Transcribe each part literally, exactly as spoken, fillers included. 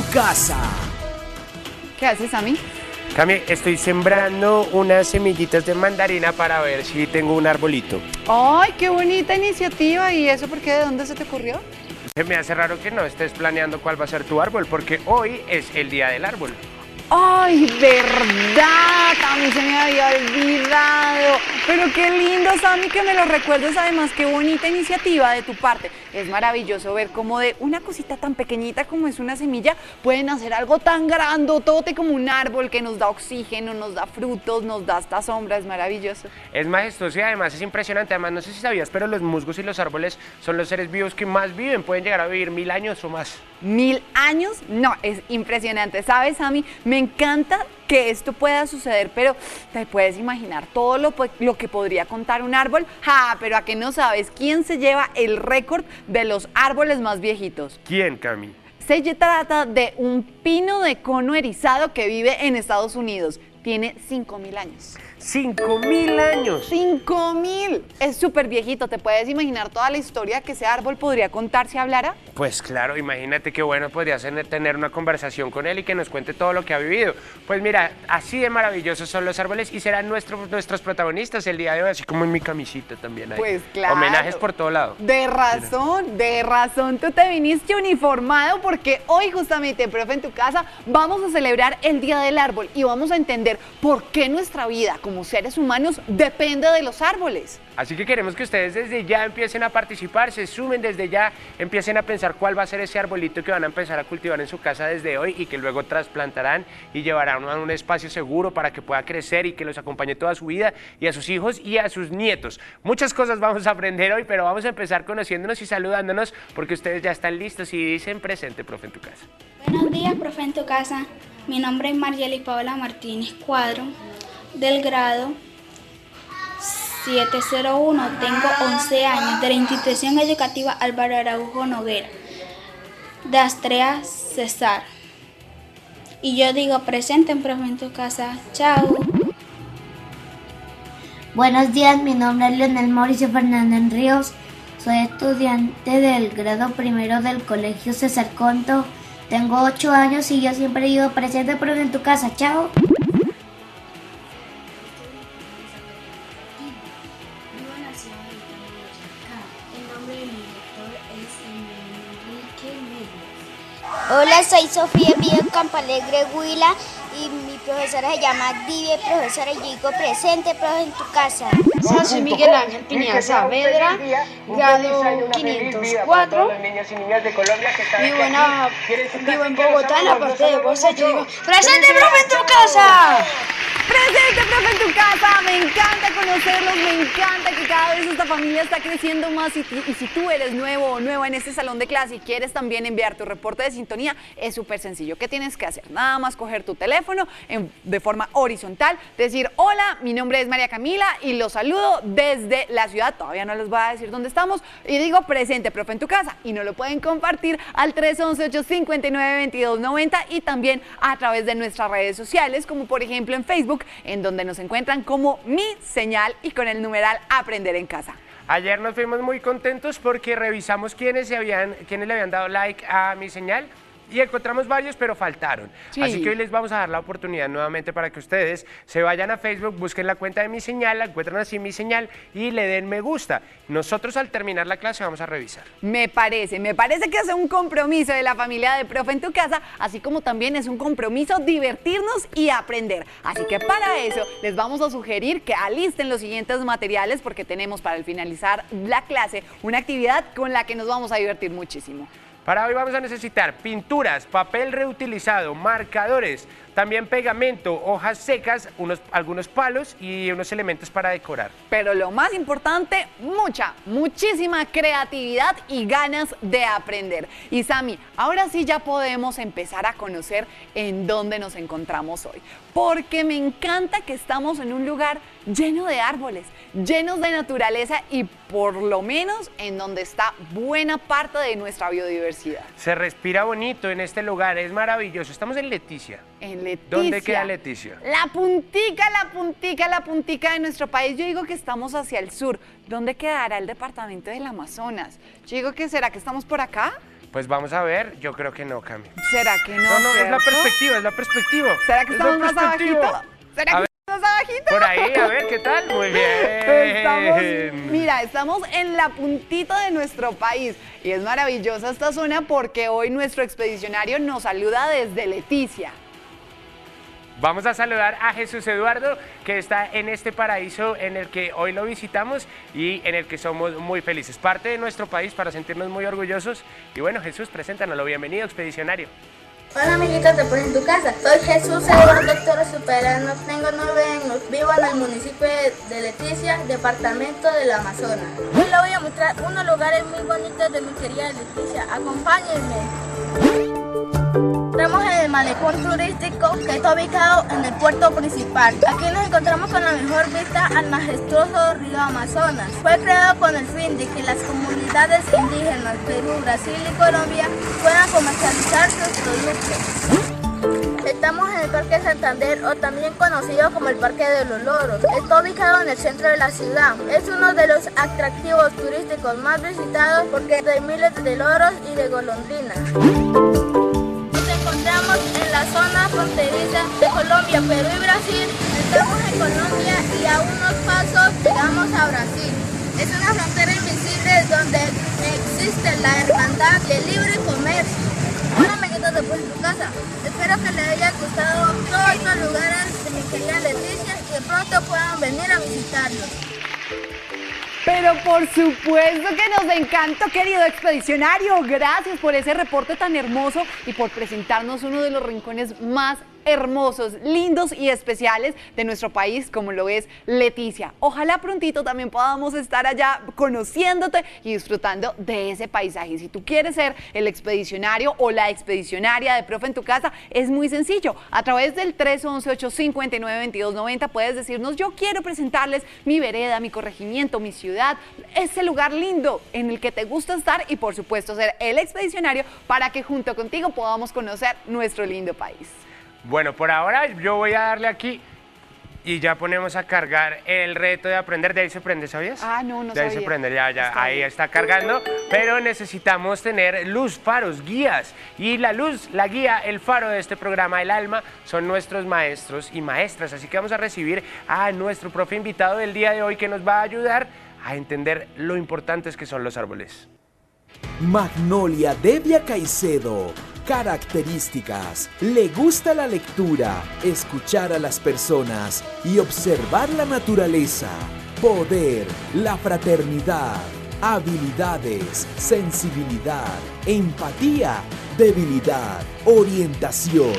casa. ¿Qué haces, Sammy? Cami, estoy sembrando unas semillitas de mandarina para ver si tengo un arbolito. ¡Ay, qué bonita iniciativa! ¿Y eso por qué? ¿De dónde se te ocurrió? Se me hace raro que no estés planeando cuál va a ser tu árbol, porque hoy es el día del árbol. ¡Ay, verdad! A mí se me había olvidado. Pero qué lindo, Sammy, que me lo recuerdes. Además, qué bonita iniciativa de tu parte. Es maravilloso ver cómo de una cosita tan pequeñita como es una semilla pueden hacer algo tan grandotote como un árbol que nos da oxígeno, nos da frutos, nos da hasta sombra. Es maravilloso. Es majestuoso y además es impresionante. Además, no sé si sabías, pero los musgos y los árboles son los seres vivos que más viven. Pueden llegar a vivir mil años o más. ¿Mil años? No, es impresionante. ¿Sabes, Sammy? Me encanta que esto pueda suceder, pero ¿te puedes imaginar todo lo, lo que podría contar un árbol? ¡Ja! Pero ¿a qué no sabes quién se lleva el récord de los árboles más viejitos? ¿Quién, Cami? Se trata de un pino de cono erizado que vive en Estados Unidos. Tiene cinco mil años. ¡Cinco mil años! ¡Cinco mil! Es súper viejito. ¿Te puedes imaginar toda la historia que ese árbol podría contar si hablara? Pues claro, imagínate qué bueno podría ser tener una conversación con él y que nos cuente todo lo que ha vivido. Pues mira, así de maravillosos son los árboles y serán nuestros, nuestros protagonistas el día de hoy, así como en mi camisita también hay. Pues claro. Homenajes por todo lado. De razón, Mira. de razón. Tú te viniste uniformado porque hoy justamente, profe, en tu casa vamos a celebrar el Día del Árbol y vamos a entender por qué nuestra vida como seres humanos depende de los árboles. Así que queremos que ustedes desde ya empiecen a participar, se sumen desde ya, empiecen a pensar cuál va a ser ese arbolito que van a empezar a cultivar en su casa desde hoy y que luego trasplantarán y llevarán a un espacio seguro para que pueda crecer y que los acompañe toda su vida y a sus hijos y a sus nietos. Muchas cosas vamos a aprender hoy, pero vamos a empezar conociéndonos y saludándonos porque ustedes ya están listos y dicen presente, profe, en tu casa. Buenos días, profe, en tu casa. Mi nombre es Margely Paola Martínez Cuadro, del grado siete cero uno, tengo once años, de la institución educativa Álvaro Araujo Noguera, de Astrea Cesar. Y yo digo presente, profe, en tu casa. Chao. Buenos días, mi nombre es Leonel Mauricio Fernández Ríos, soy estudiante del grado primero del colegio César Conto, tengo ocho años y yo siempre digo presente, profe, en tu casa. Chao. Hola, soy Sofía Vido Campalegre Huila y mi profesora se llama Divie, profesora, y yo digo presente, profe, en tu casa. Soy Miguel Ángel Pineda Saavedra, grado quinientos cuatro, vivo en, la, vivo en Bogotá, en la parte de Bosa, yo digo presente, profe, en tu casa. Presente, profe, en tu casa. Me encanta conocerlos, me encanta que cada vez esta familia está creciendo más y, y si tú eres nuevo o nueva en este salón de clase y quieres también enviar tu reporte de sintonía, es súper sencillo. ¿Qué tienes que hacer? Nada más coger tu teléfono en, de forma horizontal, decir hola, mi nombre es María Camila y los saludo desde la ciudad, todavía no les voy a decir dónde estamos, y digo presente, profe, en tu casa, y no lo pueden compartir al tres once, ocho cinco nueve, veintidós noventa y también a través de nuestras redes sociales, como por ejemplo en Facebook, en donde nos encuentran como Mi Señal y con el numeral Aprender en Casa. Ayer nos fuimos muy contentos porque revisamos quiénes, se habían, quiénes le habían dado like a Mi Señal y encontramos varios, pero faltaron. Sí. Así que hoy les vamos a dar la oportunidad nuevamente para que ustedes se vayan a Facebook, busquen la cuenta de Mi Señal, la encuentran así Mi Señal y le den me gusta. Nosotros al terminar la clase vamos a revisar. Me parece, me parece que es un compromiso de la familia de Profe en tu Casa, así como también es un compromiso divertirnos y aprender. Así que para eso les vamos a sugerir que alisten los siguientes materiales porque tenemos para el finalizar la clase una actividad con la que nos vamos a divertir muchísimo. Para hoy vamos a necesitar pinturas, papel reutilizado, marcadores, también pegamento, hojas secas, unos, algunos palos y unos elementos para decorar. Pero lo más importante, mucha, muchísima creatividad y ganas de aprender. Y Sammy, ahora sí ya podemos empezar a conocer en dónde nos encontramos hoy. Porque me encanta que estamos en un lugar lleno de árboles, llenos de naturaleza y por lo menos en donde está buena parte de nuestra biodiversidad. Se respira bonito en este lugar, es maravilloso. Estamos en Leticia. En Leticia. ¿Dónde queda Leticia? La puntica, la puntica, la puntica de nuestro país. Yo digo que estamos hacia el sur. ¿Dónde quedará el departamento del Amazonas? Yo digo que ¿será que estamos por acá? Pues vamos a ver, yo creo que no, Cami. ¿Será que no? No, no, es la ¿cierto? perspectiva, es la perspectiva. ¿Será que Es estamos la más perspectiva. abajito? ¿Será A que ver, estamos más abajito? por ahí, a ver, ¿qué tal? Muy bien. Estamos, mira, estamos en la puntita de nuestro país y es maravillosa esta zona porque hoy nuestro expedicionario nos saluda desde Leticia. Vamos a saludar a Jesús Eduardo, que está en este paraíso en el que hoy lo visitamos y en el que somos muy felices. Parte de nuestro país para sentirnos muy orgullosos. Y bueno, Jesús, preséntanoslo. Bienvenido, expedicionario. Hola amiguitos de Por en tu Casa, soy Jesús Eduardo Torres Superano, tengo nueve años, vivo en el municipio de Leticia, departamento del Amazonas. Hoy les voy a mostrar unos lugares muy bonitos de mi querida Leticia, acompáñenme. Estamos en el malecón turístico que está ubicado en el puerto principal. Aquí nos encontramos con la mejor vista al majestuoso río Amazonas. Fue creado con el fin de que las comunidades indígenas Perú, Brasil y Colombia puedan comercializar sus productos. Estamos en el Parque Santander, o también conocido como el Parque de los Loros. Está ubicado en el centro de la ciudad. Es uno de los atractivos turísticos más visitados porque hay miles de loros y de golondrinas. Estamos en la zona fronteriza de Colombia, Perú y Brasil. Estamos en Colombia y a unos pasos llegamos a Brasil. Es una frontera invisible donde existe la hermandad de libre comercio. Hola amiguitos de Por en tu Casa, espero que les haya gustado todos estos lugares de mi querida Leticia y que pronto puedan venir a visitarlos. Pero por supuesto que nos encantó, querido expedicionario. Gracias por ese reporte tan hermoso y por presentarnos uno de los rincones más hermosos, lindos y especiales de nuestro país, como lo es Leticia. Ojalá prontito también podamos estar allá conociéndote y disfrutando de ese paisaje. Si tú quieres ser el expedicionario o la expedicionaria de Profe en tu Casa, es muy sencillo. A través del tres once, ocho cincuenta y nueve, veintidós noventa puedes decirnos: yo quiero presentarles mi vereda, mi corregimiento, mi ciudad, ese lugar lindo en el que te gusta estar, y por supuesto ser el expedicionario para que junto contigo podamos conocer nuestro lindo país. Bueno, por ahora yo voy a darle aquí y ya ponemos a cargar el reto de aprender. De ahí se prende, ¿sabías? Ah, no, no De ahí sabía. se prende, ya, ya, Está ahí bien. está cargando. Pero necesitamos tener luz, faros, guías. Y la luz, la guía, el faro de este programa, el alma, son nuestros maestros y maestras. Así que vamos a recibir a nuestro profe invitado del día de hoy, que nos va a ayudar a entender lo importantes que son los árboles. Magnolia Devia Caicedo. Características: le gusta la lectura, escuchar a las personas y observar la naturaleza. Poder, la fraternidad, habilidades, sensibilidad, empatía, debilidad, orientación.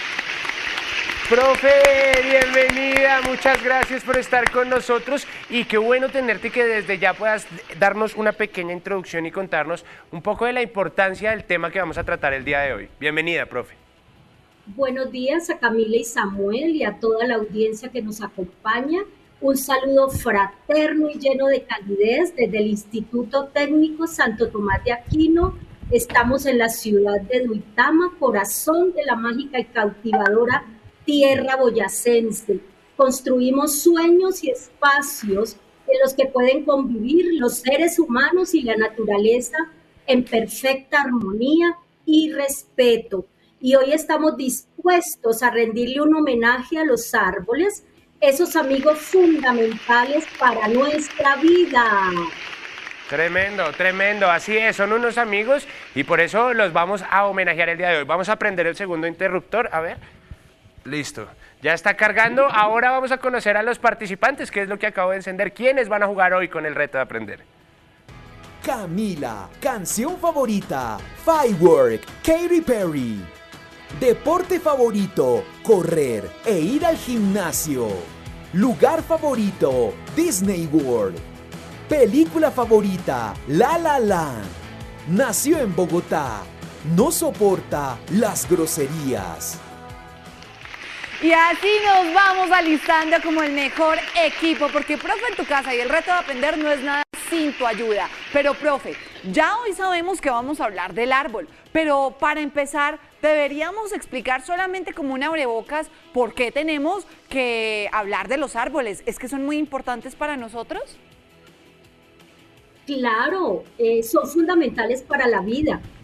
Profe, bienvenida, muchas gracias por estar con nosotros y qué bueno tenerte y que desde ya puedas darnos una pequeña introducción y contarnos un poco de la importancia del tema que vamos a tratar el día de hoy. Bienvenida, profe. Buenos días a Camila y Samuel y a toda la audiencia que nos acompaña. Un saludo fraterno y lleno de calidez desde el Instituto Técnico Santo Tomás de Aquino. Estamos en la ciudad de Duitama, corazón de la mágica y cautivadora tierra boyacense. Construimos sueños y espacios en los que pueden convivir los seres humanos y la naturaleza en perfecta armonía y respeto. Y hoy estamos dispuestos a rendirle un homenaje a los árboles, esos amigos fundamentales para nuestra vida. Tremendo, tremendo, así es, son unos amigos y por eso los vamos a homenajear el día de hoy. Vamos a prender el segundo interruptor, a ver. Listo, ya está cargando. Ahora vamos a conocer a los participantes, que es lo que acabo de encender. ¿Quiénes van a jugar hoy con el reto de aprender? Camila, canción favorita, Firework, Katy Perry. Deporte favorito, correr e ir al gimnasio. Lugar favorito, Disney World. Película favorita, La La Land. Nació en Bogotá, no soporta las groserías. Y así nos vamos alistando como el mejor equipo, porque Profe en tu Casa y el reto de aprender no es nada sin tu ayuda. Pero profe, ya hoy sabemos que vamos a hablar del árbol, pero para empezar deberíamos explicar solamente como un abrebocas por qué tenemos que hablar de los árboles. ¿Es que son muy importantes para nosotros? Claro, eh, son fundamentales para la vida.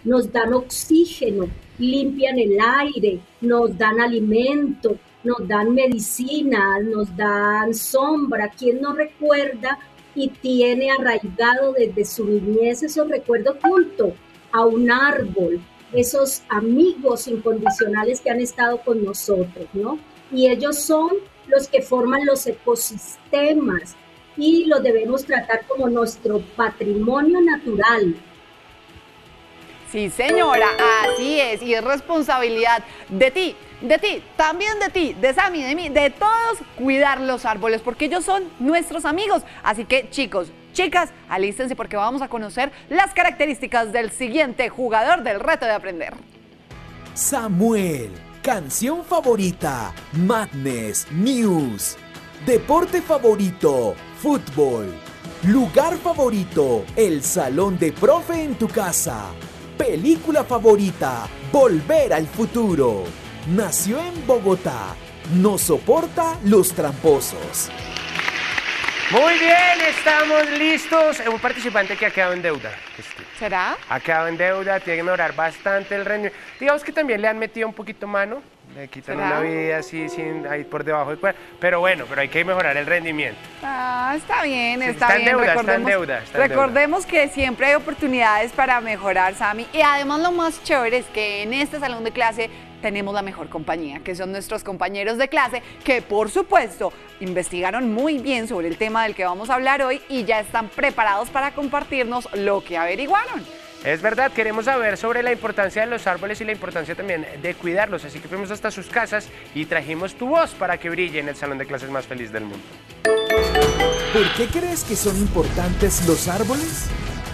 nos dan oxígeno, limpian el aire, nos dan alimento, nos dan medicinas, nos dan sombra. ¿Quién no recuerda y tiene arraigado desde su niñez esos recuerdos junto a un árbol, esos amigos incondicionales que han estado con nosotros, ¿no? Y ellos son los que forman los ecosistemas y los debemos tratar como nuestro patrimonio natural. Sí, señora, así es, y es responsabilidad de ti, de ti, también de ti, de Sammy, de mí, de todos, cuidar los árboles, porque ellos son nuestros amigos. Así que, chicos, chicas, alístense porque vamos a conocer las características del siguiente jugador del reto de aprender. Samuel, canción favorita, Madness News. Deporte favorito, fútbol. Lugar favorito, el salón de profe en tu casa. Película favorita, Volver al futuro. Nació en Bogotá. No soporta los tramposos. Muy bien, estamos listos. Un participante que ha quedado en deuda. ¿Será? Ha quedado en deuda, tiene que mejorar bastante el rendimiento. Digamos que también le han metido un poquito mano. Le quitan ¿Será? una vida así, sin, ahí por debajo del cuerpo. Pero bueno, pero hay que mejorar el rendimiento. Ah, está bien, Sí, está, está en bien. deuda, está en recordemos deuda, está en recordemos que siempre hay oportunidades para mejorar, Sammy. Y además lo más chévere es que en este salón de clase tenemos la mejor compañía, que son nuestros compañeros de clase, que por supuesto investigaron muy bien sobre el tema del que vamos a hablar hoy y ya están preparados para compartirnos lo que averiguaron. Es verdad, queremos saber sobre la importancia de los árboles y la importancia también de cuidarlos, así que fuimos hasta sus casas y trajimos tu voz para que brille en el salón de clases más feliz del mundo. ¿Por qué crees que son importantes los árboles?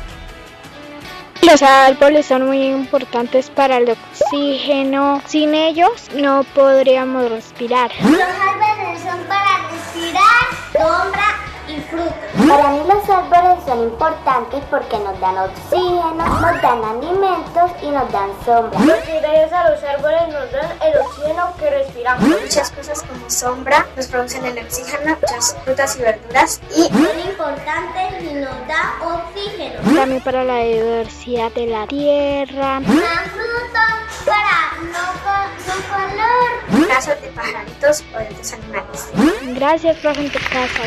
Los árboles son muy importantes para el oxígeno. Sin ellos no podríamos respirar. Los árboles son para respirar, sombra y frutos. Para mí los árboles son importantes porque nos dan oxígeno, nos dan alimentos y nos dan sombra. Porque gracias a los árboles nos dan el oxígeno que respiramos. Muchas cosas como sombra nos producen el oxígeno, muchas frutas y verduras. Y son importantes y nos da oxígeno. También para la diversidad de la tierra. Dan frutos para no, no calor. Casos de pajaritos o de otros animales. Gracias, profe, en tu casa.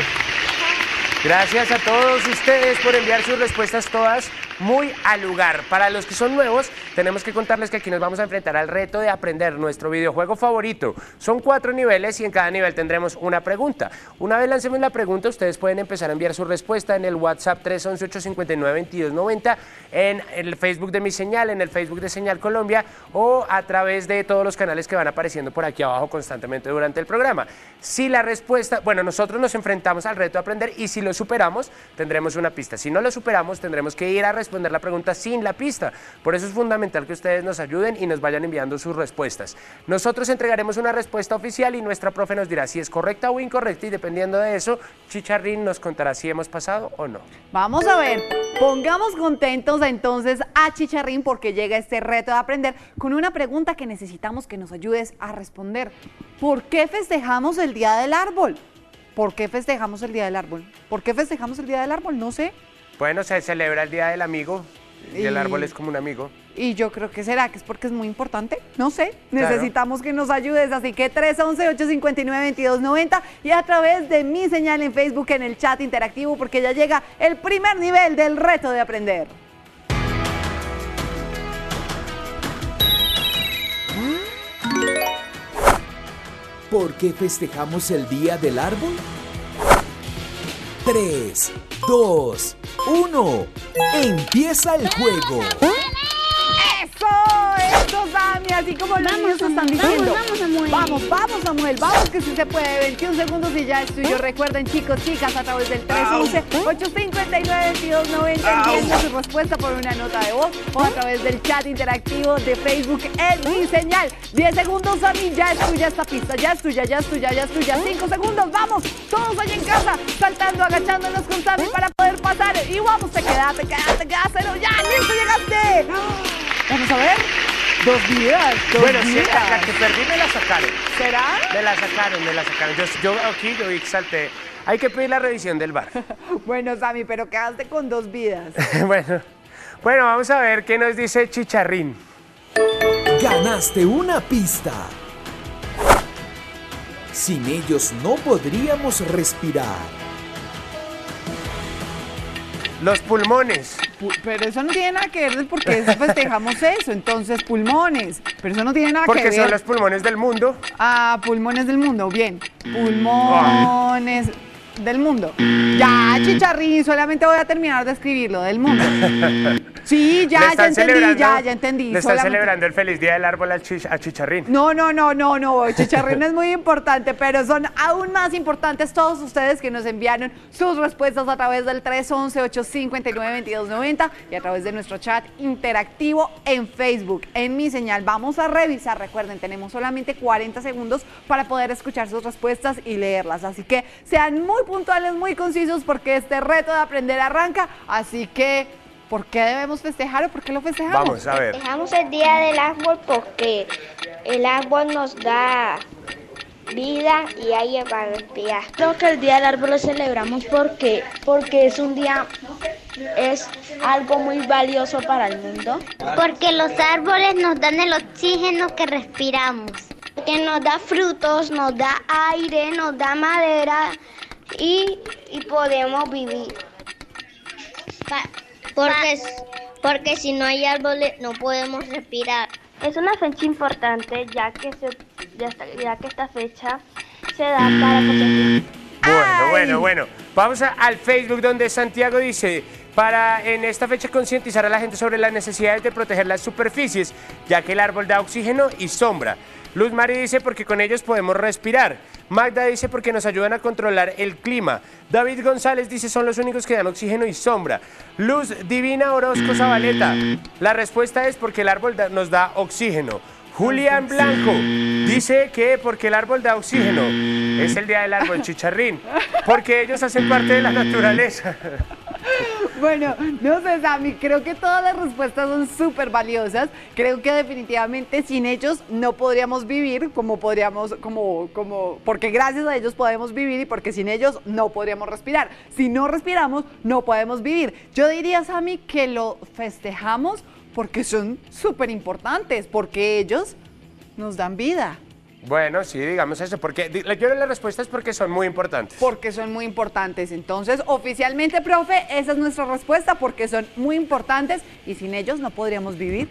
Gracias a todos ustedes por enviar sus respuestas todas muy al lugar. Para los que son nuevos, tenemos que contarles que aquí nos vamos a enfrentar al reto de aprender nuestro videojuego favorito. Son cuatro niveles y en cada nivel tendremos una pregunta. Una vez lancemos la pregunta, ustedes pueden empezar a enviar su respuesta en el WhatsApp tres once, ocho cinco nueve, veintidós noventa, en el Facebook de Mi Señal, en el Facebook de Señal Colombia o a través de todos los canales que van apareciendo por aquí abajo constantemente durante el programa. Si la respuesta, bueno, nosotros nos enfrentamos al reto de aprender y si lo superamos, tendremos una pista. Si no lo superamos, tendremos que ir a responder la pregunta sin la pista. Por eso es fundamental que ustedes nos ayuden y nos vayan enviando sus respuestas. Nosotros entregaremos una respuesta oficial y nuestra profe nos dirá si es correcta o incorrecta y dependiendo de eso, Chicharrín nos contará si hemos pasado o no. Vamos a ver, pongamos contentos entonces a Chicharrín porque llega este reto de aprender con una pregunta que necesitamos que nos ayudes a responder. ¿Por qué festejamos el Día del Árbol? ¿Por qué festejamos el Día del Árbol? ¿Por qué festejamos el Día del Árbol? No sé. Bueno, se celebra el Día del Amigo y, y el árbol es como un amigo. Y yo creo que será que es porque es muy importante, no sé, Claro. necesitamos que nos ayudes, así que tres once, ocho cinco nueve, veintidós noventa y a través de Mi Señal en Facebook en el chat interactivo porque ya llega el primer nivel del reto de aprender. ¿Por qué festejamos el Día del Árbol? tres, dos, uno. ¡Empieza el juego! ¡Eso! ¡Eso, Sammy! Así como los niños están diciendo. Vamos, vamos, Samuel. Vamos, vamos, Samuel. Vamos, que sí se puede. veintiún segundos y ya es tuyo. Recuerden, chicos, chicas, a través del tres once, ocho cinco nueve, veintidós noventa, enviando su respuesta por una nota de voz o a través del chat interactivo de Facebook en Mi Señal. diez segundos, Sammy. Ya es tuya esta pista. Ya es tuya, ya es tuya, ya es tuya. cinco segundos. Vamos, todos allá en casa, saltando, agachándonos con Sammy para poder pasar. Y vamos, te quedas, te quedas, te quedas. Cero. ¡Ya, listo, llegaste! Vamos a ver. Dos vidas, dos Bueno, sí, vidas. la que perdí me la sacaron. ¿Será? Me la sacaron, me la sacaron. Yo, yo aquí, yo exalté. Hay que pedir la revisión del V A R. Bueno, Sammy, pero quedaste con dos vidas. Bueno, Bueno, vamos a ver qué nos dice Chicharrín. Ganaste una pista. Sin ellos no podríamos respirar. Los pulmones. Pero eso no tiene nada que ver porque festejamos eso, entonces pulmones. Pero eso no tiene nada Porque que ver. son los pulmones del mundo. Ah, pulmones del mundo, bien. Pulmones oh. del mundo. Ya, Chicharrín, solamente voy a terminar de escribirlo, del mundo. Sí, ya, ya entendí, ya, ya entendí. Le están solamente... celebrando el feliz día del árbol a, Chich a Chicharrín. No, no, no, no, no, Chicharrín es muy importante, pero son aún más importantes todos ustedes que nos enviaron sus respuestas a través del tres once, ocho cincuenta y nueve, veintidós noventa y a través de nuestro chat interactivo en Facebook, en Mi Señal. Vamos a revisar, recuerden, tenemos solamente cuarenta segundos para poder escuchar sus respuestas y leerlas, así que sean muy puntuales, muy concisos, porque este reto de aprender arranca, así que... ¿por qué debemos festejar o por qué lo festejamos? Vamos a ver. Festejamos el Día del Árbol porque el árbol nos da vida y aire para respirar. Creo que el Día del Árbol lo celebramos porque, porque es un día, es algo muy valioso para el mundo. Porque los árboles nos dan el oxígeno que respiramos. Que nos da frutos, nos da aire, nos da madera y, y podemos vivir. Pa Porque, porque si no hay árboles no podemos respirar. Es una fecha importante ya que, se, ya, ya que esta fecha se da para cosechar. Bueno, bueno, bueno. Vamos a, al Facebook donde Santiago dice, para en esta fecha concientizar a la gente sobre las necesidades de proteger las superficies, ya que el árbol da oxígeno y sombra. Luz Mari dice porque con ellos podemos respirar. Magda dice porque nos ayudan a controlar el clima. David González dice son los únicos que dan oxígeno y sombra. Luz Divina Orozco Zabaleta. La respuesta es porque el árbol da, nos da oxígeno. Julián Blanco dice que porque el árbol da oxígeno. Es el día del árbol, Chicharrín. Porque ellos hacen parte de la naturaleza. Bueno, no sé, Sammy, creo que todas las respuestas son súper valiosas. Creo que definitivamente sin ellos no podríamos vivir como podríamos, como, como, porque gracias a ellos podemos vivir y porque sin ellos no podríamos respirar. Si no respiramos, no podemos vivir. Yo diría, Sammy, que lo festejamos porque son súper importantes, porque ellos nos dan vida. Bueno, sí, digamos eso, porque yo la respuesta es porque son muy importantes. Porque son muy importantes. Entonces, oficialmente, profe, esa es nuestra respuesta, porque son muy importantes y sin ellos no podríamos vivir.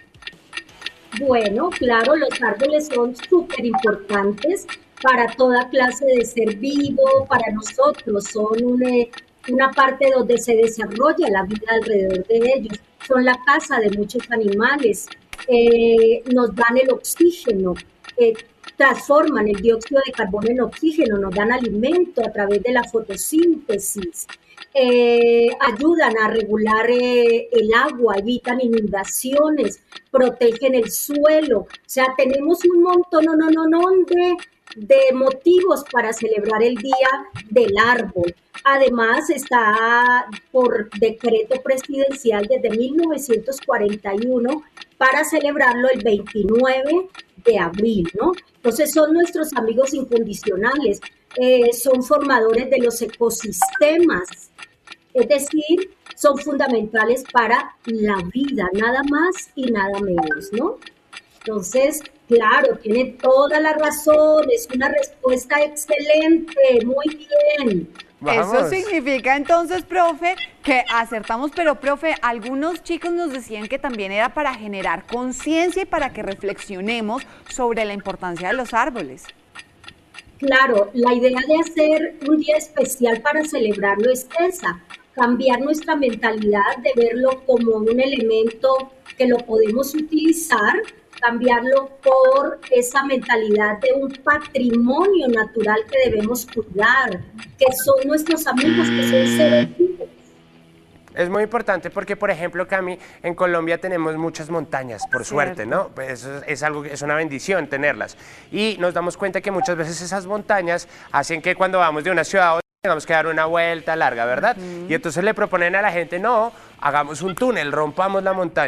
Bueno, claro, los árboles son súper importantes para toda clase de ser vivo, para nosotros, son una, una parte donde se desarrolla la vida alrededor de ellos, son la casa de muchos animales, eh, nos dan el oxígeno, eh, transforman el dióxido de carbono en oxígeno, nos dan alimento a través de la fotosíntesis, eh, ayudan a regular eh, el agua, evitan inundaciones, protegen el suelo. O sea, tenemos un montón, no, no, no, no, de, de motivos para celebrar el Día del Árbol. Además, está por decreto presidencial desde mil novecientos cuarenta y uno para celebrarlo el veintinueve de abril, ¿no? Entonces son nuestros amigos incondicionales, eh, son formadores de los ecosistemas, es decir, son fundamentales para la vida, nada más y nada menos, ¿no? Entonces, claro, tiene toda la razón, es una respuesta excelente, muy bien. Vamos. Eso significa entonces, profe, que acertamos, pero profe, algunos chicos nos decían que también era para generar conciencia y para que reflexionemos sobre la importancia de los árboles. Claro, la idea de hacer un día especial para celebrarlo es esa, cambiar nuestra mentalidad de verlo como un elemento que lo podemos utilizar, cambiarlo por esa mentalidad de un patrimonio natural que debemos cuidar, que son nuestros amigos, que son seres vivos. Es muy importante porque, por ejemplo, Cami, en Colombia tenemos muchas montañas, por Cierto. suerte, ¿no? Pues es, es, algo, es una bendición tenerlas. Y nos damos cuenta que muchas veces esas montañas hacen que cuando vamos de una ciudad a otra tengamos que dar una vuelta larga, ¿verdad? Uh-huh. Y entonces le proponen a la gente, no, hagamos un túnel, rompamos la montaña.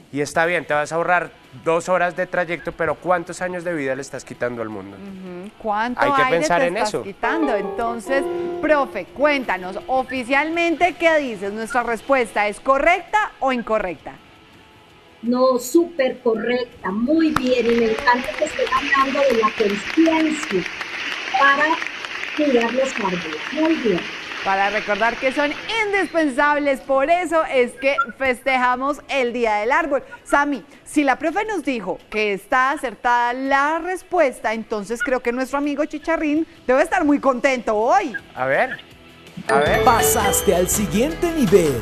Y está bien, te vas a ahorrar dos horas de trayecto, pero ¿cuántos años de vida le estás quitando al mundo? Uh-huh. ¿Cuánto Hay que aire pensar te en estás eso. quitando? Entonces, profe, cuéntanos, oficialmente, ¿qué dices? ¿Nuestra respuesta es correcta o incorrecta? No, súper correcta, muy bien, y me encanta que estén hablando de la conciencia para cuidar los árboles. Muy bien. Para recordar que son indispensables, por eso es que festejamos el Día del Árbol. Sami, si la profe nos dijo que está acertada la respuesta, entonces creo que nuestro amigo Chicharrín debe estar muy contento hoy. A ver, a ver. Pasaste al siguiente nivel.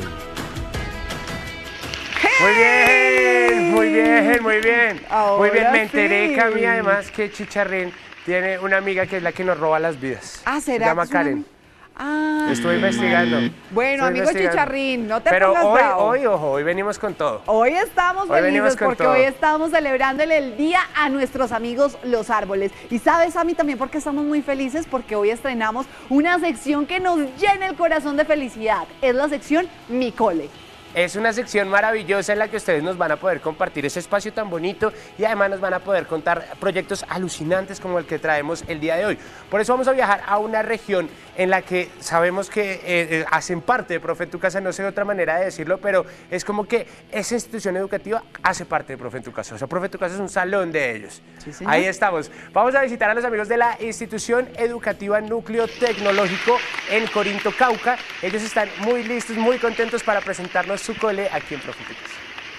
Muy bien, muy bien, muy bien. Ahora muy bien, me enteré, sí. Cami, además que Chicharrín tiene una amiga que es la que nos roba las vidas. Ah, ¿será? Se llama que es una- Karen. Ah. Estuve investigando. Bueno, Estuve amigo investigando. Chicharrín, no te Pero pongas hoy, bravo. hoy, ojo, hoy venimos con todo. Hoy estamos Hoy venimos felices con porque todo. hoy estamos celebrándole el día a nuestros amigos los árboles. Y sabes, a mí también porque estamos muy felices porque hoy estrenamos una sección que nos llena el corazón de felicidad. Es la sección Mi Cole. Es una sección maravillosa en la que ustedes nos van a poder compartir ese espacio tan bonito y además nos van a poder contar proyectos alucinantes como el que traemos el día de hoy. Por eso vamos a viajar a una región en la que sabemos que eh, eh, hacen parte de Profe en tu Casa, no sé de otra manera de decirlo, pero es como que esa institución educativa hace parte de Profe en tu Casa. O sea, Profe en tu Casa es un salón de ellos. Sí, señor. Ahí estamos. Vamos a visitar a los amigos de la institución educativa Núcleo Tecnológico en Corinto, Cauca. Ellos están muy listos, muy contentos para presentarnos su cole aquí en Profe en tu Casa.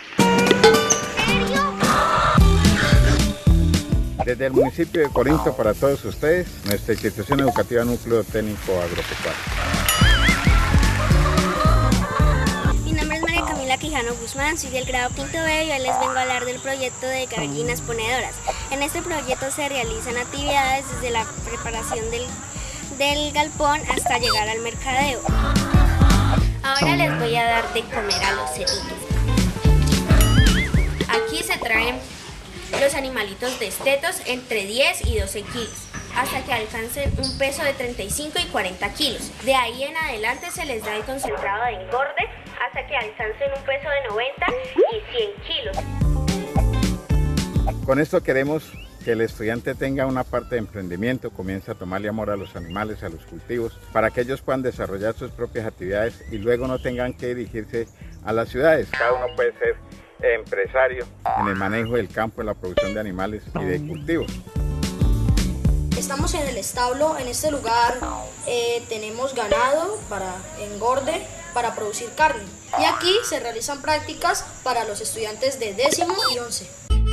Desde el municipio de Corinto para todos ustedes, nuestra institución educativa Núcleo Técnico Agropecuario. Mi nombre es María Camila Quijano Guzmán, soy del grado quinto B y hoy les vengo a hablar del proyecto de gallinas ponedoras. En este proyecto se realizan actividades desde la preparación del, del galpón hasta llegar al mercadeo. Ahora les voy a dar de comer a los cerditos. Aquí se traen los animalitos destetos entre diez y doce kilos, hasta que alcancen un peso de treinta y cinco y cuarenta kilos. De ahí en adelante se les da el concentrado de engorde hasta que alcancen un peso de noventa y cien kilos. Con esto queremos que el estudiante tenga una parte de emprendimiento, comience a tomarle amor a los animales, a los cultivos, para que ellos puedan desarrollar sus propias actividades y luego no tengan que dirigirse a las ciudades. Cada uno puede ser empresario en el manejo del campo, en la producción de animales y de cultivos. Estamos en el establo, en este lugar eh, tenemos ganado para engorde, para producir carne. Y aquí se realizan prácticas para los estudiantes de décimo y once.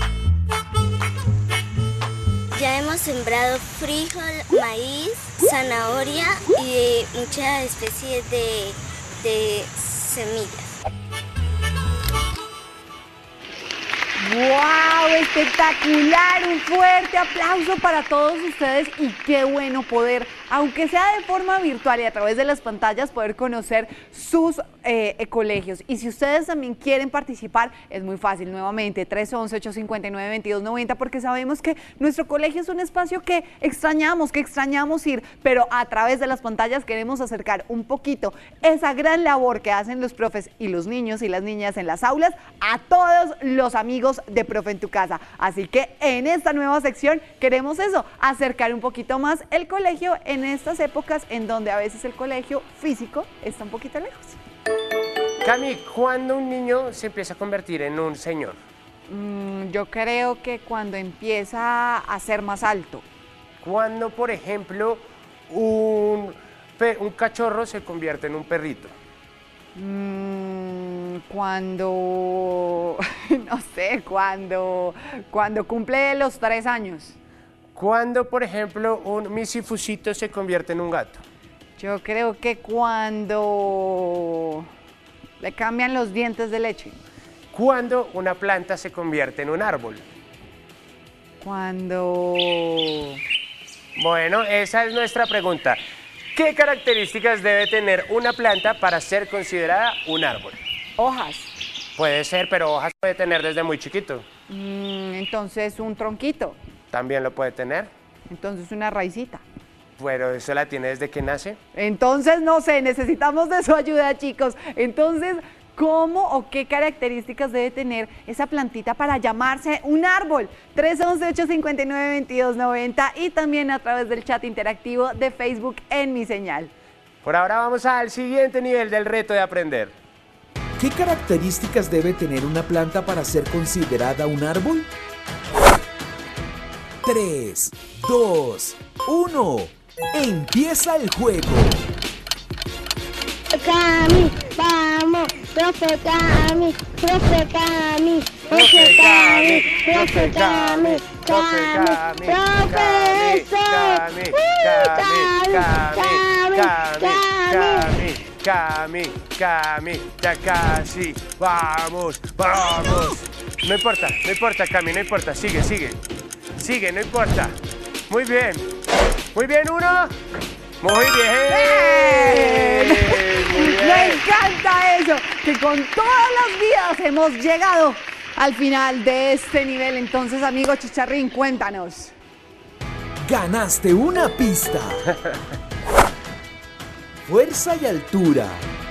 Ya hemos sembrado frijol, maíz, zanahoria y muchas especies de, de semillas. ¡Wow! ¡Espectacular! Un fuerte aplauso para todos ustedes y qué bueno poder, aunque sea de forma virtual y a través de las pantallas, poder conocer sus eh, colegios. Y si ustedes también quieren participar, es muy fácil, nuevamente, tres once, ocho cinco nueve, veintidós noventa, porque sabemos que nuestro colegio es un espacio que extrañamos, que extrañamos ir, pero a través de las pantallas queremos acercar un poquito esa gran labor que hacen los profes y los niños y las niñas en las aulas a todos los amigos de Profe en tu Casa. Así que en esta nueva sección queremos eso, acercar un poquito más el colegio en estas épocas en donde a veces el colegio físico está un poquito lejos. Cami, ¿cuándo un niño se empieza a convertir en un señor? Mm, yo creo que cuando empieza a ser más alto. Cuando, por ejemplo, un, pe- un cachorro se convierte en un perrito. Mm, cuando, no sé, cuando, cuando cumple los tres años. Cuando, por ejemplo, un misifusito se convierte en un gato. Yo creo que cuando le cambian los dientes de leche. Cuando una planta se convierte en un árbol. Cuando... Bueno, esa es nuestra pregunta. ¿Qué características debe tener una planta para ser considerada un árbol? Hojas. Puede ser, pero hojas puede tener desde muy chiquito. Mm, entonces un tronquito. También lo puede tener. Entonces una raicita. Pero eso la tiene desde que nace. Entonces, no sé, necesitamos de su ayuda, chicos. Entonces, ¿Cómo o qué características debe tener esa plantita para llamarse un árbol? tres once, ocho cinco nueve, veintidós noventa y también a través del chat interactivo de Facebook en Mi Señal. Por ahora vamos al siguiente nivel del reto de aprender. ¿Qué características debe tener una planta para ser considerada un árbol? tres, dos, uno. Empieza el juego. Cami, vamos, profe Cami, profe Cami, profe Cami, profe Cami, Cami, profesor, Cami, Cami, Cami, Cami, Cami, ya casi, vamos, vamos. No importa, no importa, Cami, no importa, sigue, sigue, sigue, no importa. Muy bien, muy bien, uno. Muy bien. Muy bien. Me encanta eso, que con todas las vidas hemos llegado al final de este nivel. Entonces, amigo Chicharrín, cuéntanos. Ganaste una pista. Fuerza y altura.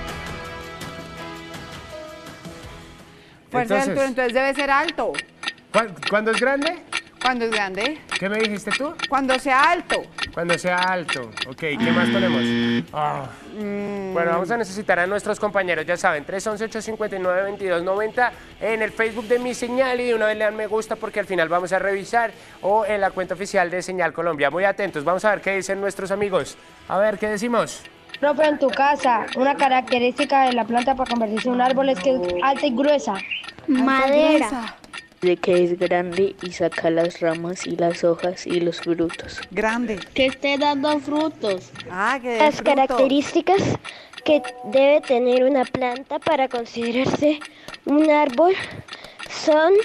Fuerza Entonces, y altura, entonces debe ser alto. ¿Cuándo es grande? ¿Cuándo es grande? ¿Qué me dijiste tú? Cuando sea alto. Cuando sea alto. Ok, ¿qué más ponemos? Oh. Mm. Bueno, vamos a necesitar a nuestros compañeros, ya saben, tres once, ocho cinco nueve, veintidós noventa en el Facebook de Mi Señal y de una vez le dan me gusta porque al final vamos a revisar o en la cuenta oficial de Señal Colombia. Muy atentos, vamos a ver qué dicen nuestros amigos. A ver, ¿qué decimos? Profe, en tu casa, una característica de la planta para convertirse en un árbol es que es alta y gruesa. Madera. De que es grande y saca las ramas y las hojas y los frutos. Grande. Que esté dando frutos. Ah, que dé Las fruto. características que debe tener una planta para considerarse un árbol son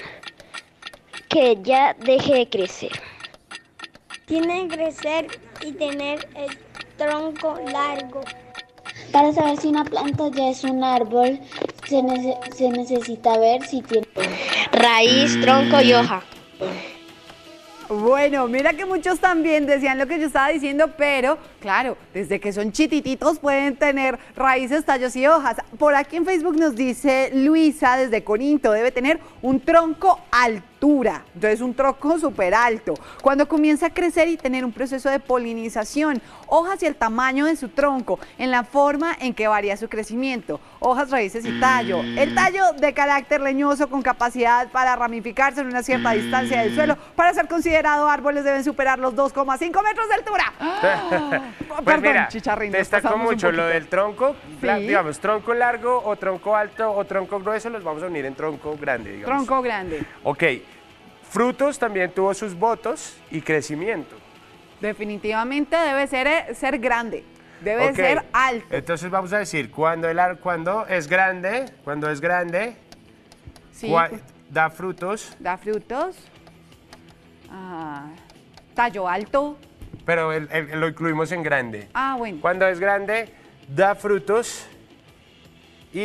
que ya deje de crecer. Tiene que crecer y tener el tronco largo. Para saber si una planta ya es un árbol, se, nece se necesita ver si tiene raíz, tronco y hoja. Bueno, mira que muchos también decían lo que yo estaba diciendo, pero claro, desde que son chitititos pueden tener raíces, tallos y hojas. Por aquí en Facebook nos dice Luisa desde Corinto, debe tener un tronco altura, entonces un tronco súper alto. Cuando comienza a crecer y tener un proceso de polinización, hojas y el tamaño de su tronco, en la forma en que varía su crecimiento, hojas, raíces y tallo. El tallo de carácter leñoso con capacidad para ramificarse en una cierta distancia del suelo. Para ser considerado árboles deben superar los dos coma cinco metros de altura. Pues Perdón, mira, Chicharrín, destacó mucho lo del tronco, Sí. digamos, tronco largo o tronco alto o tronco grueso, los vamos a unir en tronco grande, digamos. Tronco grande. Ok, frutos también tuvo sus votos y crecimiento. Definitivamente debe ser, eh, ser grande, debe Ok, ser alto. Entonces vamos a decir, cuando, el, ar- cuando es grande, cuando es grande, Sí, cua- da frutos, da frutos. Ah, tallo alto. pero el- el- lo incluimos en grande. Ah, bueno. Cuando es grande, da frutos y,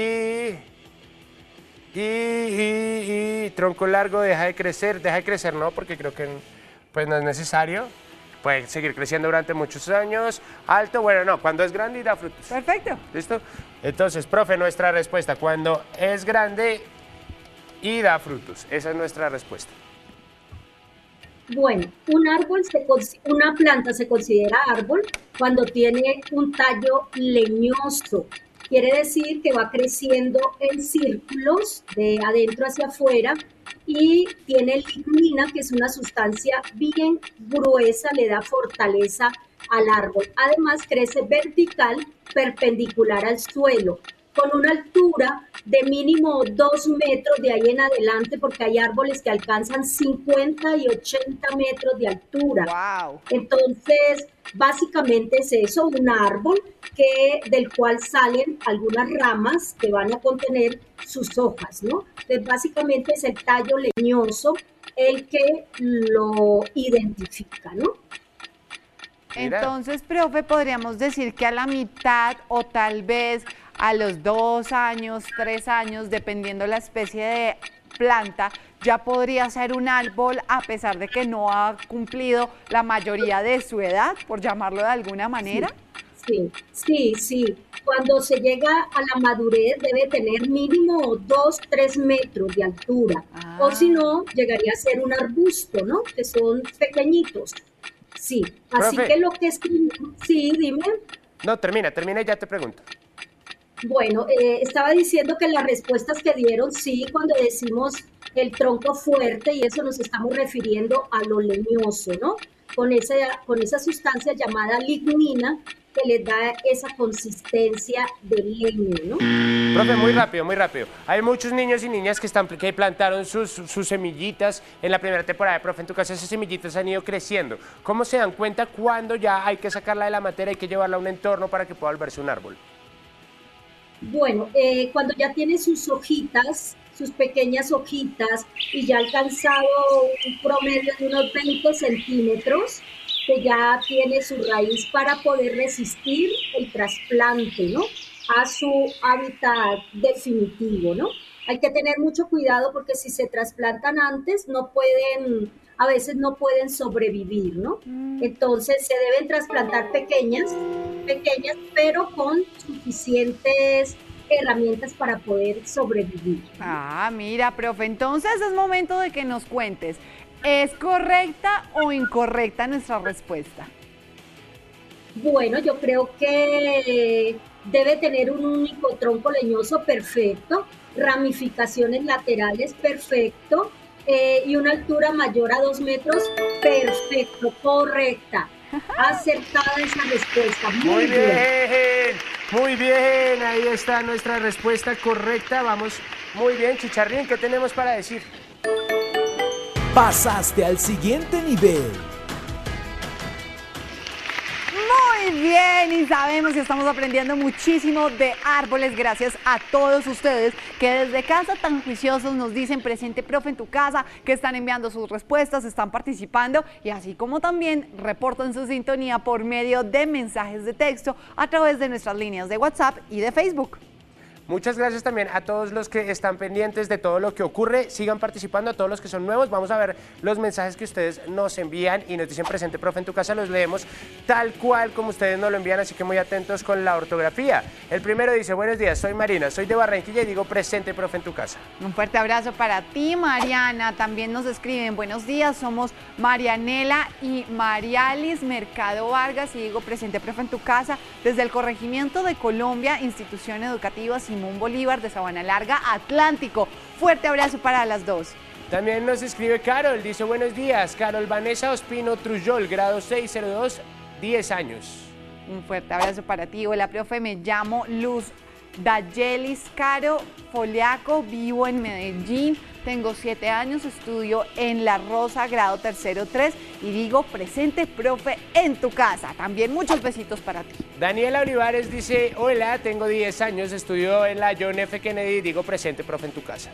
y, y, y tronco largo deja de crecer. Deja de crecer, no, porque creo que pues, no es necesario. Puede seguir creciendo durante muchos años. Alto, bueno, no, cuando es grande y da frutos. Perfecto. ¿Listo? Entonces, profe, nuestra respuesta, cuando es grande y da frutos. Esa es nuestra respuesta. Bueno, un árbol, se, cons- una planta se considera árbol cuando tiene un tallo leñoso. Quiere decir que va creciendo en círculos de adentro hacia afuera y tiene lignina, que es una sustancia bien gruesa, le da fortaleza al árbol. Además, crece vertical, perpendicular al suelo, con una altura de mínimo dos metros de ahí en adelante, porque hay árboles que alcanzan cincuenta y ochenta metros de altura. Wow. Entonces, básicamente es eso, un árbol que, del cual salen algunas ramas que van a contener sus hojas, ¿no? Entonces, básicamente es el tallo leñoso el que lo identifica, ¿no? Mira. Entonces, profe, podríamos decir que a la mitad o tal vez a los dos años, tres años, dependiendo la especie de planta, ya podría ser un árbol a pesar de que no ha cumplido la mayoría de su edad, por llamarlo de alguna manera. Sí, sí, sí. Cuando se llega a la madurez debe tener mínimo dos, tres metros de altura. Ah. O si no, llegaría a ser un arbusto, ¿no? Que son pequeñitos. Sí, así Profe. que lo que escribimos, sí, dime. No, termina, termina y ya te pregunto. Bueno, eh, estaba diciendo que las respuestas que dieron, sí, cuando decimos el tronco fuerte, y eso nos estamos refiriendo a lo leñoso, ¿no? Con esa, con esa sustancia llamada lignina que les da esa consistencia de leño, ¿no? Profe, muy rápido, muy rápido. Hay muchos niños y niñas que, están, que plantaron sus, sus semillitas en la primera temporada de Profe en tu Casa. Esas semillitas han ido creciendo. ¿Cómo se dan cuenta cuando ya hay que sacarla de la materia, hay que llevarla a un entorno para que pueda volverse un árbol? Bueno, eh, cuando ya tiene sus hojitas, sus pequeñas hojitas, y ya ha alcanzado un promedio de unos veinte centímetros, que ya tiene su raíz para poder resistir el trasplante, ¿no? A su hábitat definitivo, ¿no? Hay que tener mucho cuidado porque si se trasplantan antes, no pueden, a veces no pueden sobrevivir, ¿no? Entonces se deben trasplantar pequeñas, pequeñas, pero con suficientes herramientas para poder sobrevivir. Ah, mira, profe, entonces es momento de que nos cuentes, ¿es correcta o incorrecta nuestra respuesta? Bueno, yo creo que debe tener un único tronco leñoso perfecto, ramificaciones laterales perfecto, eh, y una altura mayor a dos metros perfecto, correcta. Acertada esa respuesta. Muy, Muy bien, bien. muy bien, ahí está nuestra respuesta correcta. Vamos, muy bien, Chicharrín, ¿qué tenemos para decir? Pasaste al siguiente nivel. Muy bien, y sabemos y estamos aprendiendo muchísimo de árboles gracias a todos ustedes que desde casa tan juiciosos nos dicen presente profe en tu casa, que están enviando sus respuestas, están participando y así como también reportan su sintonía por medio de mensajes de texto a través de nuestras líneas de WhatsApp y de Facebook. Muchas gracias también a todos los que están pendientes de todo lo que ocurre. Sigan participando, a todos los que son nuevos. Vamos a ver los mensajes que ustedes nos envían y nos dicen presente profe en tu casa. Los leemos tal cual como ustedes nos lo envían, así que muy atentos con la ortografía. El primero dice, buenos días, soy Marina, soy de Barranquilla y digo presente profe en tu casa. Un fuerte abrazo para ti, Mariana. También nos escriben, buenos días, somos Marianela y Marialis Mercado Vargas y digo presente profe en tu casa desde el Corregimiento de Colombia, institución educativa Simón Bolívar de Sabana Larga, Atlántico. Fuerte abrazo para las dos. También nos escribe Carol, dice buenos días, Carol Vanessa Ospino Trujol, grado seis cero dos, diez años. Un fuerte abrazo para ti. Hola, profe, me llamo Luz Dayelis Caro Foliaco, vivo en Medellín, tengo siete años, estudio en La Rosa, grado tercero tres y digo presente profe en tu casa. También muchos besitos para ti. Daniela Olivares dice, hola, tengo diez años, estudio en la John F. Kennedy y digo presente profe en tu casa.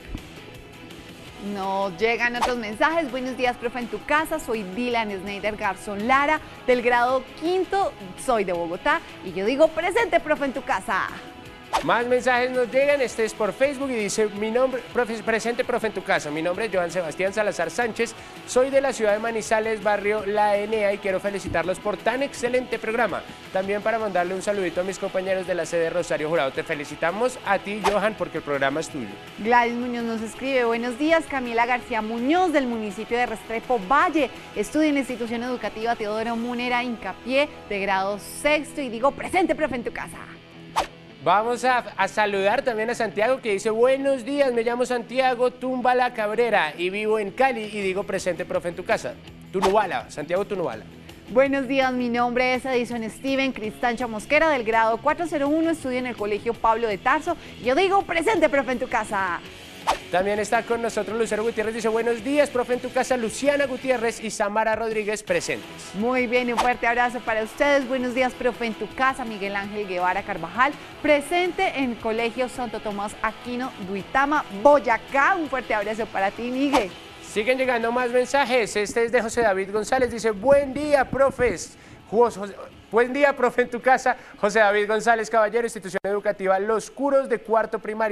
Nos llegan otros mensajes. Buenos días, profe en tu casa. Soy Dylan Snyder Garzón Lara, del grado quinto, soy de Bogotá y yo digo presente profe en tu casa. Más mensajes nos llegan, este es por Facebook y dice, mi nombre, profe, presente profe en tu casa, mi nombre es Joan Sebastián Salazar Sánchez, soy de la ciudad de Manizales, barrio La Enea y quiero felicitarlos por tan excelente programa. También para mandarle un saludito a mis compañeros de la sede Rosario Jurado, te felicitamos a ti, Johan, porque el programa es tuyo. Gladys Muñoz nos escribe, buenos días, Camila García Muñoz del municipio de Restrepo Valle, estudio en la institución educativa Teodoro Munera Hincapié de grado sexto y digo presente profe en tu casa. Vamos a, a saludar también a Santiago que dice, buenos días, me llamo Santiago Tumbala Cabrera y vivo en Cali y digo presente profe en tu casa. Tunubala, Santiago Tunubala. Buenos días, mi nombre es Edison Steven Cristancha Mosquera del grado cuatro cero uno, estudio en el colegio Pablo de Tarso y yo digo presente profe en tu casa. También está con nosotros Lucero Gutiérrez, dice buenos días, profe en tu casa, Luciana Gutiérrez y Samara Rodríguez presentes. Muy bien, y un fuerte abrazo para ustedes. Buenos días, profe en tu casa, Miguel Ángel Guevara Carvajal, presente en Colegio Santo Tomás Aquino, Duitama, Boyacá. Un fuerte abrazo para ti, Miguel. Siguen llegando más mensajes, este es de José David González, dice buen día, profes. José, buen día, profe en tu casa, José David González Caballero, institución educativa Los Curos de cuarto primaria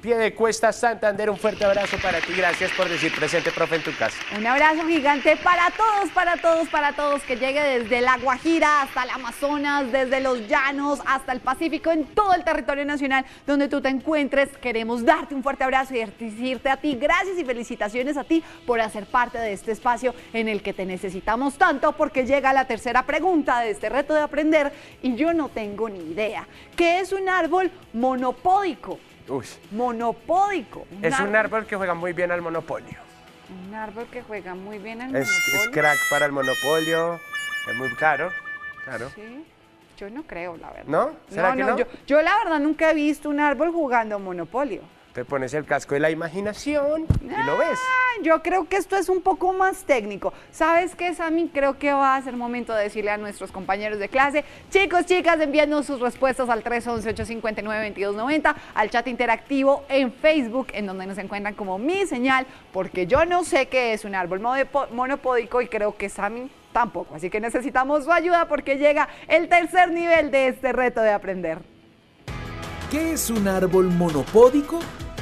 Piedecuesta, Santander. Un fuerte abrazo para ti. Gracias por decir presente, profe, en tu casa. Un abrazo gigante para todos, para todos, para todos, que llegue desde La Guajira hasta el Amazonas, desde los llanos hasta el Pacífico, en todo el territorio nacional donde tú te encuentres. Queremos darte un fuerte abrazo y decirte a ti gracias y felicitaciones a ti por hacer parte de este espacio en el que te necesitamos tanto, porque llega la tercera pregunta de este reto de aprender y yo no tengo ni idea. ¿Qué es un árbol monopódico? Uy. Monopódico. Un es árbol, un árbol que juega muy bien al monopolio. Un árbol que juega muy bien al Es, monopolio. es crack para el monopolio. Es muy caro. Claro. Sí, yo no creo, la verdad. ¿No? ¿Será no, que no? no? Yo, yo la verdad nunca he visto un árbol jugando monopolio. Te pones el casco de la imaginación y lo ves. Ah, yo creo que esto es un poco más técnico. ¿Sabes qué, Sammy? Creo que va a ser momento de decirle a nuestros compañeros de clase, chicos, chicas, envíennos sus respuestas al tres once, ocho cinco nueve, veintidós noventa, al chat interactivo en Facebook, en donde nos encuentran como Mi Señal, porque yo no sé qué es un árbol monopódico y creo que Sammy tampoco. Así que necesitamos su ayuda porque llega el tercer nivel de este reto de aprender. ¿Qué es un árbol monopódico?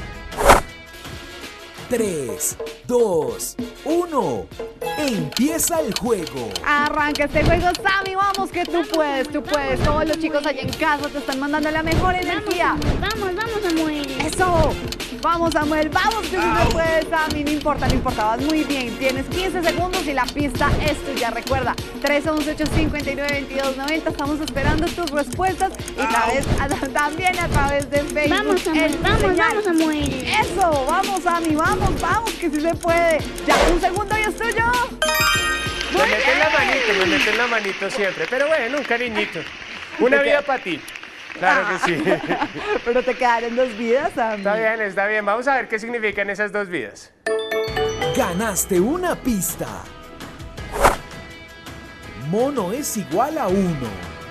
tres, dos, uno. Empieza el juego. Arranca este juego, Sammy, vamos que tú puedes, tú puedes. Todos los chicos allá en casa te están mandando la mejor energía. Vamos, vamos, Samuel. Eso. Vamos, Samuel, vamos que sí se puede, Sammy. No importa, no importa, vas muy bien. Tienes quince segundos y la pista es tuya. Recuerda, tres once, ocho cinco nueve, veintidós noventa. Estamos esperando tus respuestas y través, a, también a través de Facebook. Vamos, Samuel, vamos, señal. vamos, Samuel. Eso, vamos, Sammy, vamos, vamos, que sí se puede. Ya, un segundo y es tuyo. Me meten la manito, me meten la manito siempre. Pero bueno, un cariñito. Una vida para ti. Claro que sí. Pero te quedaron dos vidas, Sammy. Está bien, está bien. Vamos a ver qué significan esas dos vidas. Ganaste una pista. Mono es igual a uno.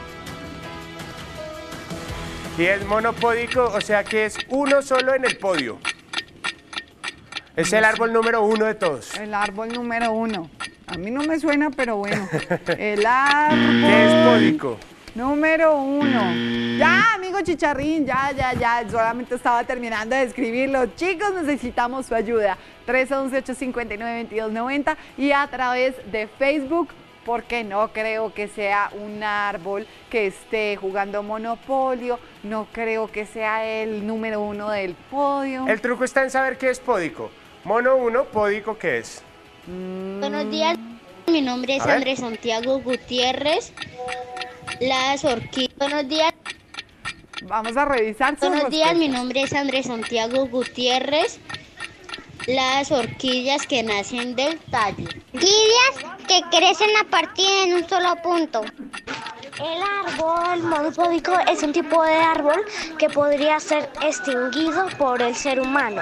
Y es monopódico, o sea que es uno solo en el podio. Es el árbol número uno de todos. El árbol número uno. A mí no me suena, pero bueno. El árbol... ¿Qué es pódico? Número uno. Ya, amigo Chicharrín, ya, ya, ya. Solamente estaba terminando de escribirlo. Chicos, necesitamos su ayuda. tres once, ocho cinco nueve, veintidós noventa y a través de Facebook, porque no creo que sea un árbol que esté jugando Monopolio. No creo que sea el número uno del podio. El truco está en saber qué es pódico. Mono uno, pódico, ¿qué es? Mm. Buenos días, mi nombre es Andrés Santiago Gutiérrez. Las orquídeas. Buenos días. Vamos a revisar sus Buenos días, respuestas. mi nombre es Andrés Santiago Gutiérrez. Las orquídeas que nacen del tallo. Orquídeas que crecen a partir en un solo punto. El árbol monopódico es un tipo de árbol que podría ser extinguido por el ser humano.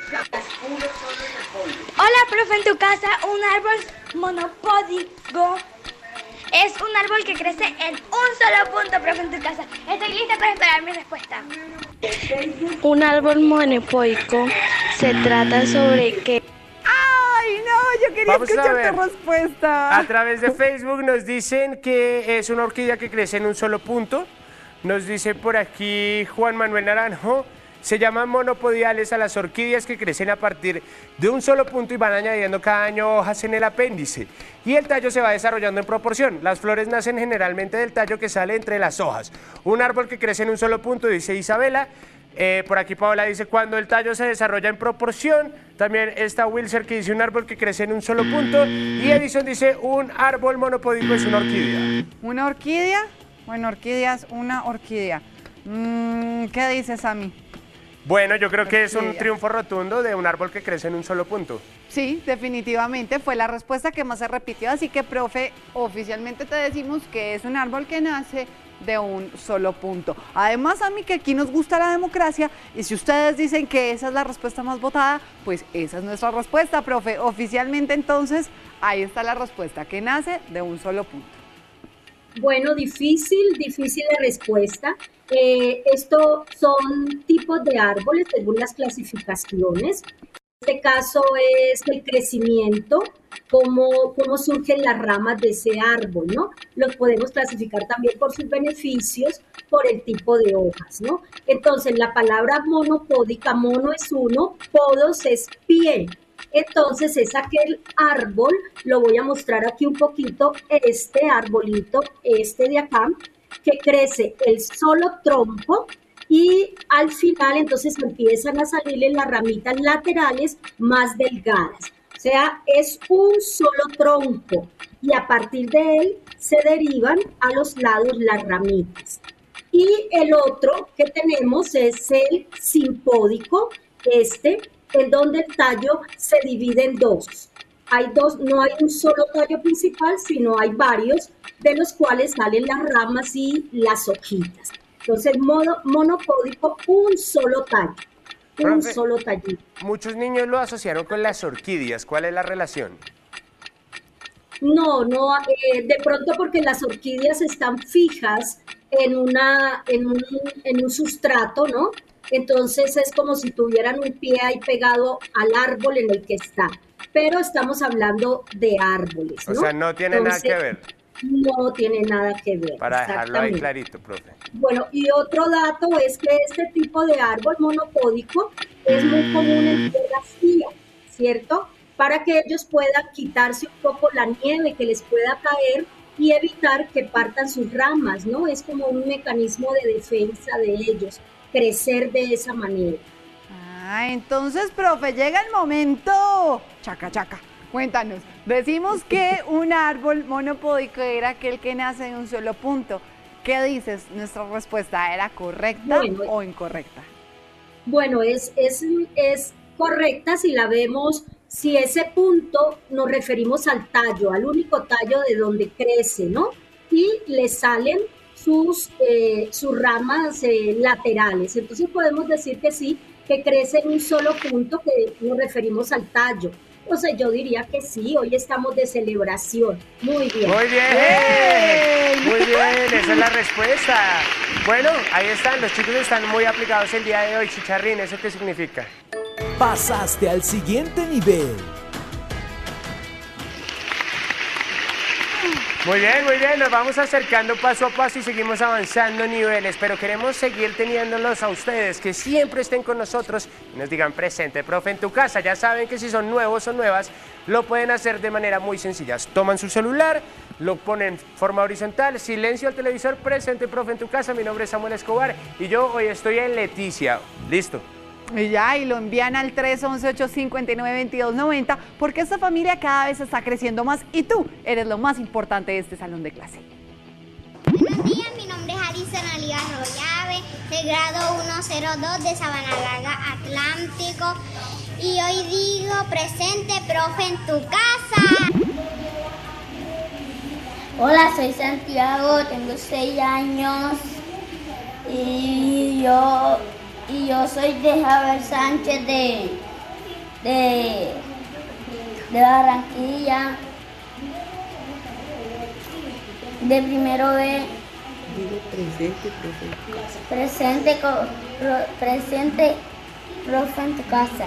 Hola, profe, en tu casa, un árbol monopódico es un árbol que crece en un solo punto, profe, en tu casa. Estoy lista para esperar mi respuesta. Un árbol monopódico se trata sobre que... ¡Ay, no! Yo quería Vamos a escuchar ver. tu respuesta. A través de Facebook nos dicen que es una orquídea que crece en un solo punto. Nos dice por aquí Juan Manuel Naranjo. Se llaman monopodiales a las orquídeas que crecen a partir de un solo punto y van añadiendo cada año hojas en el apéndice. Y el tallo se va desarrollando en proporción. Las flores nacen generalmente del tallo que sale entre las hojas. Un árbol que crece en un solo punto, dice Isabela. Eh, por aquí Paola dice cuando el tallo se desarrolla en proporción. También está Wilser que dice un árbol que crece en un solo punto. Y Edison dice un árbol monopódico es una orquídea. ¿Una orquídea? Bueno, orquídea es una orquídea. Mm, ¿Qué dices, Sammy? Bueno, yo creo que es un Orquídea. triunfo rotundo de un árbol que crece en un solo punto. Sí, definitivamente fue la respuesta que más se repitió, así que, profe, oficialmente te decimos que es un árbol que nace de un solo punto. Además, a mí que aquí nos gusta la democracia y si ustedes dicen que esa es la respuesta más votada, pues esa es nuestra respuesta, profe. Oficialmente, entonces, ahí está la respuesta, que nace de un solo punto. Bueno, difícil, difícil de respuesta. Eh, estos son tipos de árboles según las clasificaciones. este caso es el crecimiento, cómo, cómo surgen las ramas de ese árbol, ¿no? Los podemos clasificar también por sus beneficios, por el tipo de hojas, ¿no? Entonces, la palabra monopódica, mono es uno, podos es pie. Entonces, es aquel árbol, lo voy a mostrar aquí un poquito, este arbolito, este de acá, que crece el solo tronco, y al final entonces empiezan a salirle las ramitas laterales más delgadas. O sea, es un solo tronco y a partir de él se derivan a los lados las ramitas. Y el otro que tenemos es el simpódico, este, en donde el tallo se divide en dos. Hay dos, no hay un solo tallo principal, sino hay varios, de los cuales salen las ramas y las hojitas. Entonces, mono, monopódico, un solo tallo, un Profe, solo tallito. Muchos niños lo asociaron con las orquídeas. ¿Cuál es la relación? No, no, eh, de pronto porque las orquídeas están fijas en, una, en, un, en un sustrato, ¿no? Entonces es como si tuvieran un pie ahí pegado al árbol en el que está. Pero estamos hablando de árboles, ¿no? O sea, no tiene Entonces, nada que ver. No tiene nada que ver. Para dejarlo ahí clarito, profe. Bueno, y otro dato es que este tipo de árbol monopódico es muy común en tierra fría, ¿cierto? Para que ellos puedan quitarse un poco la nieve que les pueda caer y evitar que partan sus ramas, ¿no? Es como un mecanismo de defensa de ellos, crecer de esa manera. Ah, entonces, profe, llega el momento. Chaca, chaca. Cuéntanos, decimos que un árbol monopódico era aquel que nace de un solo punto. ¿Qué dices? ¿Nuestra respuesta era correcta bueno, o incorrecta? Bueno, es, es, es correcta si la vemos, si ese punto nos referimos al tallo, al único tallo de donde crece, ¿no? Y le salen sus, eh, sus ramas eh, laterales. Entonces podemos decir que sí, que crece en un solo punto, que nos referimos al tallo. O sea, yo diría que sí, hoy estamos de celebración. Muy bien. Muy bien, ¡hey! Muy bien, esa es la respuesta. Bueno, ahí están, los chicos están muy aplicados el día de hoy. Chicharrín, ¿eso qué significa? Pasaste al siguiente nivel. Muy bien, muy bien, nos vamos acercando paso a paso y seguimos avanzando niveles, pero queremos seguir teniéndolos a ustedes, que siempre estén con nosotros y nos digan presente, profe, en tu casa. Ya saben que si son nuevos o nuevas, lo pueden hacer de manera muy sencilla. Toman su celular, lo ponen en forma horizontal, silencio al televisor, presente, profe, en tu casa. Mi nombre es Samuel Escobar y yo hoy estoy en Leticia. ¿Listo? Y ya, y lo envían al tres once, ocho cinco nueve, veintidós noventa, porque esta familia cada vez está creciendo más y tú eres lo más importante de este salón de clase. Buenos días, mi nombre es Alison Alía Rollave, del grado uno cero dos de Sabana Larga Atlántico, y hoy digo presente, profe, en tu casa. Hola, soy Santiago, tengo seis años y yo... Y yo soy de Javier Sánchez de, de, de Barranquilla, de primero B. Presente, profe, en tu casa. Presente, pro, presente, profe, en tu casa.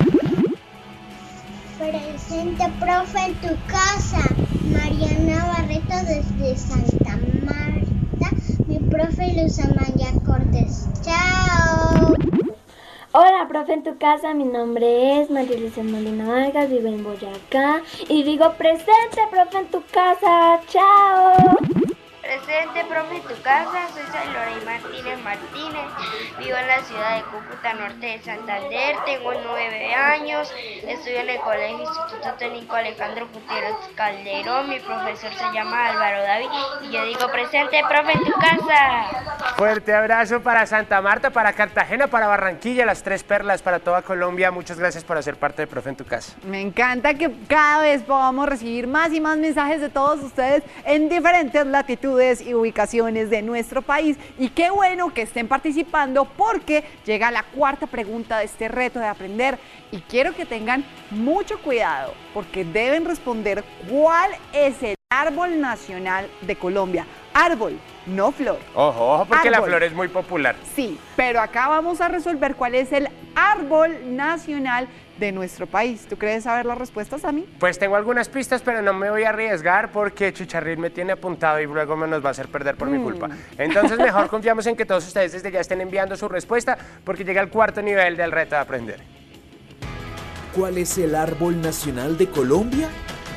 Presente, profe, en tu casa. Mariana Barreto desde Santa Marta. Mi profe Luz Amaya Cortés. ¡Chao! Hola, profe, en tu casa. Mi nombre es María Luisa Molina Vargas, vivo en Boyacá. Y digo presente, profe, en tu casa. ¡Chao! Presente, profe, en tu casa. Soy Sailorey Martínez Martínez. Vivo en la ciudad de Cúcuta, norte de Santander. Tengo nueve años. Estudio en el Colegio Instituto Técnico Alejandro Gutiérrez Calderón. Mi profesor se llama Álvaro David. Y yo digo presente, profe, en tu casa. Fuerte abrazo para Santa Marta, para Cartagena, para Barranquilla, las tres perlas, para toda Colombia. Muchas gracias por hacer parte de Profe en tu casa. Me encanta que cada vez podamos recibir más y más mensajes de todos ustedes en diferentes latitudes y ubicaciones de nuestro país, y qué bueno que estén participando porque llega la cuarta pregunta de este reto de aprender y quiero que tengan mucho cuidado porque deben responder cuál es el árbol nacional de Colombia. Árbol no flor. Ojo, ojo, porque Árbol. la flor es muy popular. Sí, pero acá vamos a resolver cuál es el árbol nacional de nuestro país. ¿Tú crees saber las respuestas, a mí? Pues tengo algunas pistas, pero no me voy a arriesgar porque Chicharrín me tiene apuntado y luego me nos va a hacer perder por mm. mi culpa. Entonces mejor confiamos en que todos ustedes desde ya estén enviando su respuesta porque llega el cuarto nivel del reto de aprender. ¿Cuál es el árbol nacional de Colombia?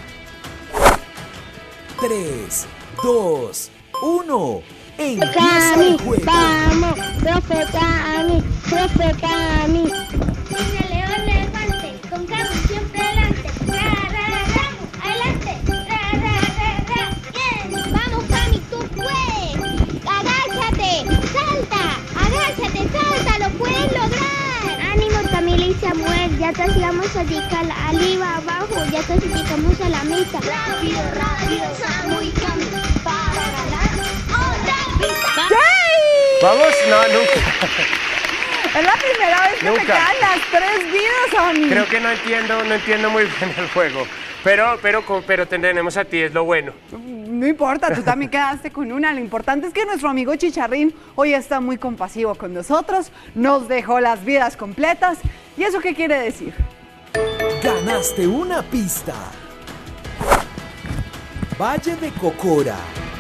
tres, dos, uno. ¡Empieza el juego! ¡Vamos! ¡Profe Cami! ¡Profe Cami! Una león elefante, con Cami siempre adelante. ¡Ra, ra, ra! ¡Adelante! ¡Ra, ra, ra, ra! ¡Bien! ¡Vamos, Cami! ¡Tú puedes! ¡Agáchate! ¡Salta! ¡Agáchate! ¡Salta! ¡Lo puedes lograr! ¡Ánimo, Camila y Samuel! Ya casi vamos a llegar arriba, abajo. Ya casi llegamos a la meta. ¡Rápido, rápido! ¡Samu y Cami! ¡Para ganar! Vamos, no, nunca. Es la primera vez que nunca. me caen las tres vidas a mí. Creo que no entiendo, no entiendo muy bien el juego. Pero, pero, pero tenemos a ti, es lo bueno. No importa, tú también quedaste con una. Lo importante es que nuestro amigo Chicharrín hoy está muy compasivo con nosotros. Nos dejó las vidas completas. ¿Y eso qué quiere decir? Ganaste una pista. Valle de Cocora.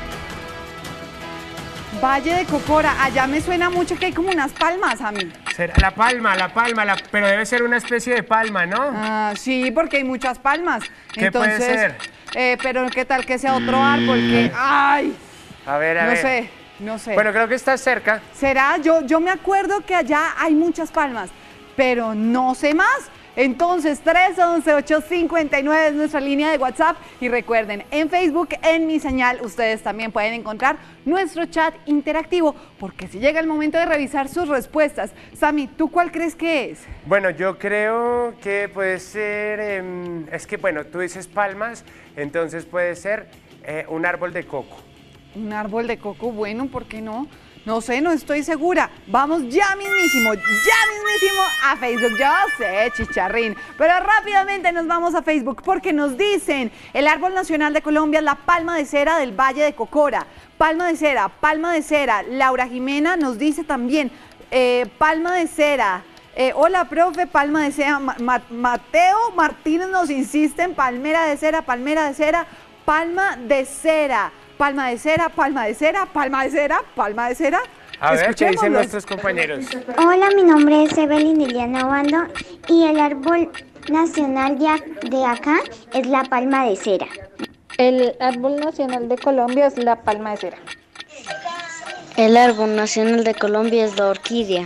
Valle de Cocora, allá me suena mucho que hay como unas palmas a mí. La palma, la palma, la, pero debe ser una especie de palma, ¿no? Ah, sí, porque hay muchas palmas. ¿Qué Entonces, puede ser? Eh, pero qué tal que sea otro árbol que, ay, a ver, a no ver. sé, no sé. Bueno, creo que estás cerca. ¿Será? Yo, yo me acuerdo que allá hay muchas palmas, pero no sé más. Entonces, tres once, ocho cincuenta y nueve es nuestra línea de WhatsApp. Y recuerden, en Facebook, en Mi Señal, ustedes también pueden encontrar nuestro chat interactivo, porque si llega el momento de revisar sus respuestas. Sammy, ¿tú cuál crees que es? Bueno, yo creo que puede ser, eh, es que bueno, tú dices palmas, entonces puede ser eh, un árbol de coco. Un árbol de coco, bueno, ¿por qué no? No sé, no estoy segura. Vamos ya mismísimo, ya mismísimo a Facebook. Yo sé, Chicharrín. Pero rápidamente nos vamos a Facebook porque nos dicen, el árbol nacional de Colombia es la palma de cera del Valle de Cocora. Palma de cera, palma de cera. Laura Jimena nos dice también, eh, palma de cera. Eh, hola, profe, palma de cera. Ma Ma Mateo Martínez nos insiste en palmera de cera, palmera de cera, palma de cera. Palma de cera, palma de cera, palma de cera, palma de cera. A ver, ¿qué dicen nuestros compañeros? Hola, mi nombre es Evelyn Iliana Obando y el árbol nacional de, de acá es la palma de cera. El árbol nacional de Colombia es la palma de cera. El árbol nacional de Colombia es la orquídea.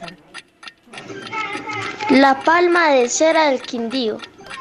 La palma de cera del Quindío.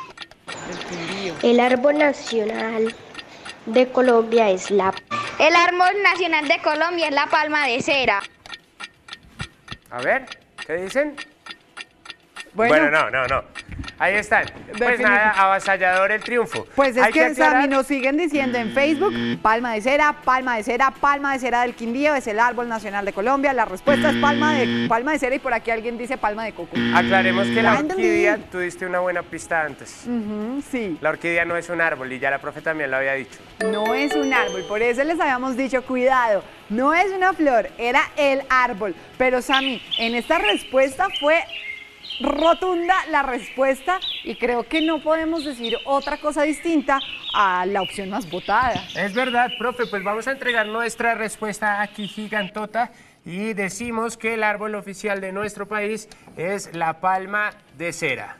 El árbol nacional de Colombia es la... El árbol nacional de Colombia es la palma de cera. A ver, ¿qué dicen? Bueno, bueno no, no, no. Ahí están. Pues nada, avasallador el triunfo. Pues es Hay que, que aclarar... Sammy, nos siguen diciendo en Facebook, palma de cera, palma de cera, palma de cera del Quindío, es el árbol nacional de Colombia. La respuesta es palma de, palma de cera y por aquí alguien dice palma de coco. Aclaremos que la entendí. orquídea, tú diste una buena pista antes. Uh-huh, sí. La orquídea no es un árbol y ya la profe también lo había dicho. No es un árbol, por eso les habíamos dicho, cuidado, no es una flor, era el árbol. Pero Sammy, en esta respuesta fue rotunda la respuesta y creo que no podemos decir otra cosa distinta a la opción más votada. Es verdad, profe, pues vamos a entregar nuestra respuesta aquí gigantota y decimos que el árbol oficial de nuestro país es la palma de cera.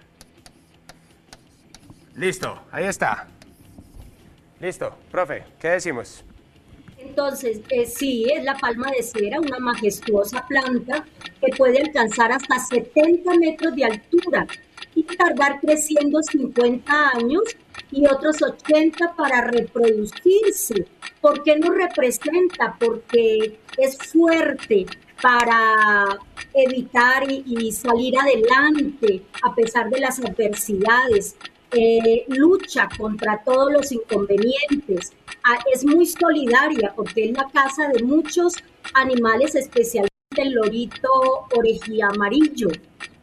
Listo, ahí está. Listo, profe, ¿qué decimos? Entonces, eh, sí, es la palma de cera, una majestuosa planta que puede alcanzar hasta setenta metros de altura y tardar creciendo cincuenta años y otros ochenta para reproducirse. ¿Por qué nos representa? Porque es fuerte para evitar y, y salir adelante a pesar de las adversidades. Eh, lucha contra todos los inconvenientes, ah, es muy solidaria porque es la casa de muchos animales, especialmente el lorito orejía amarillo.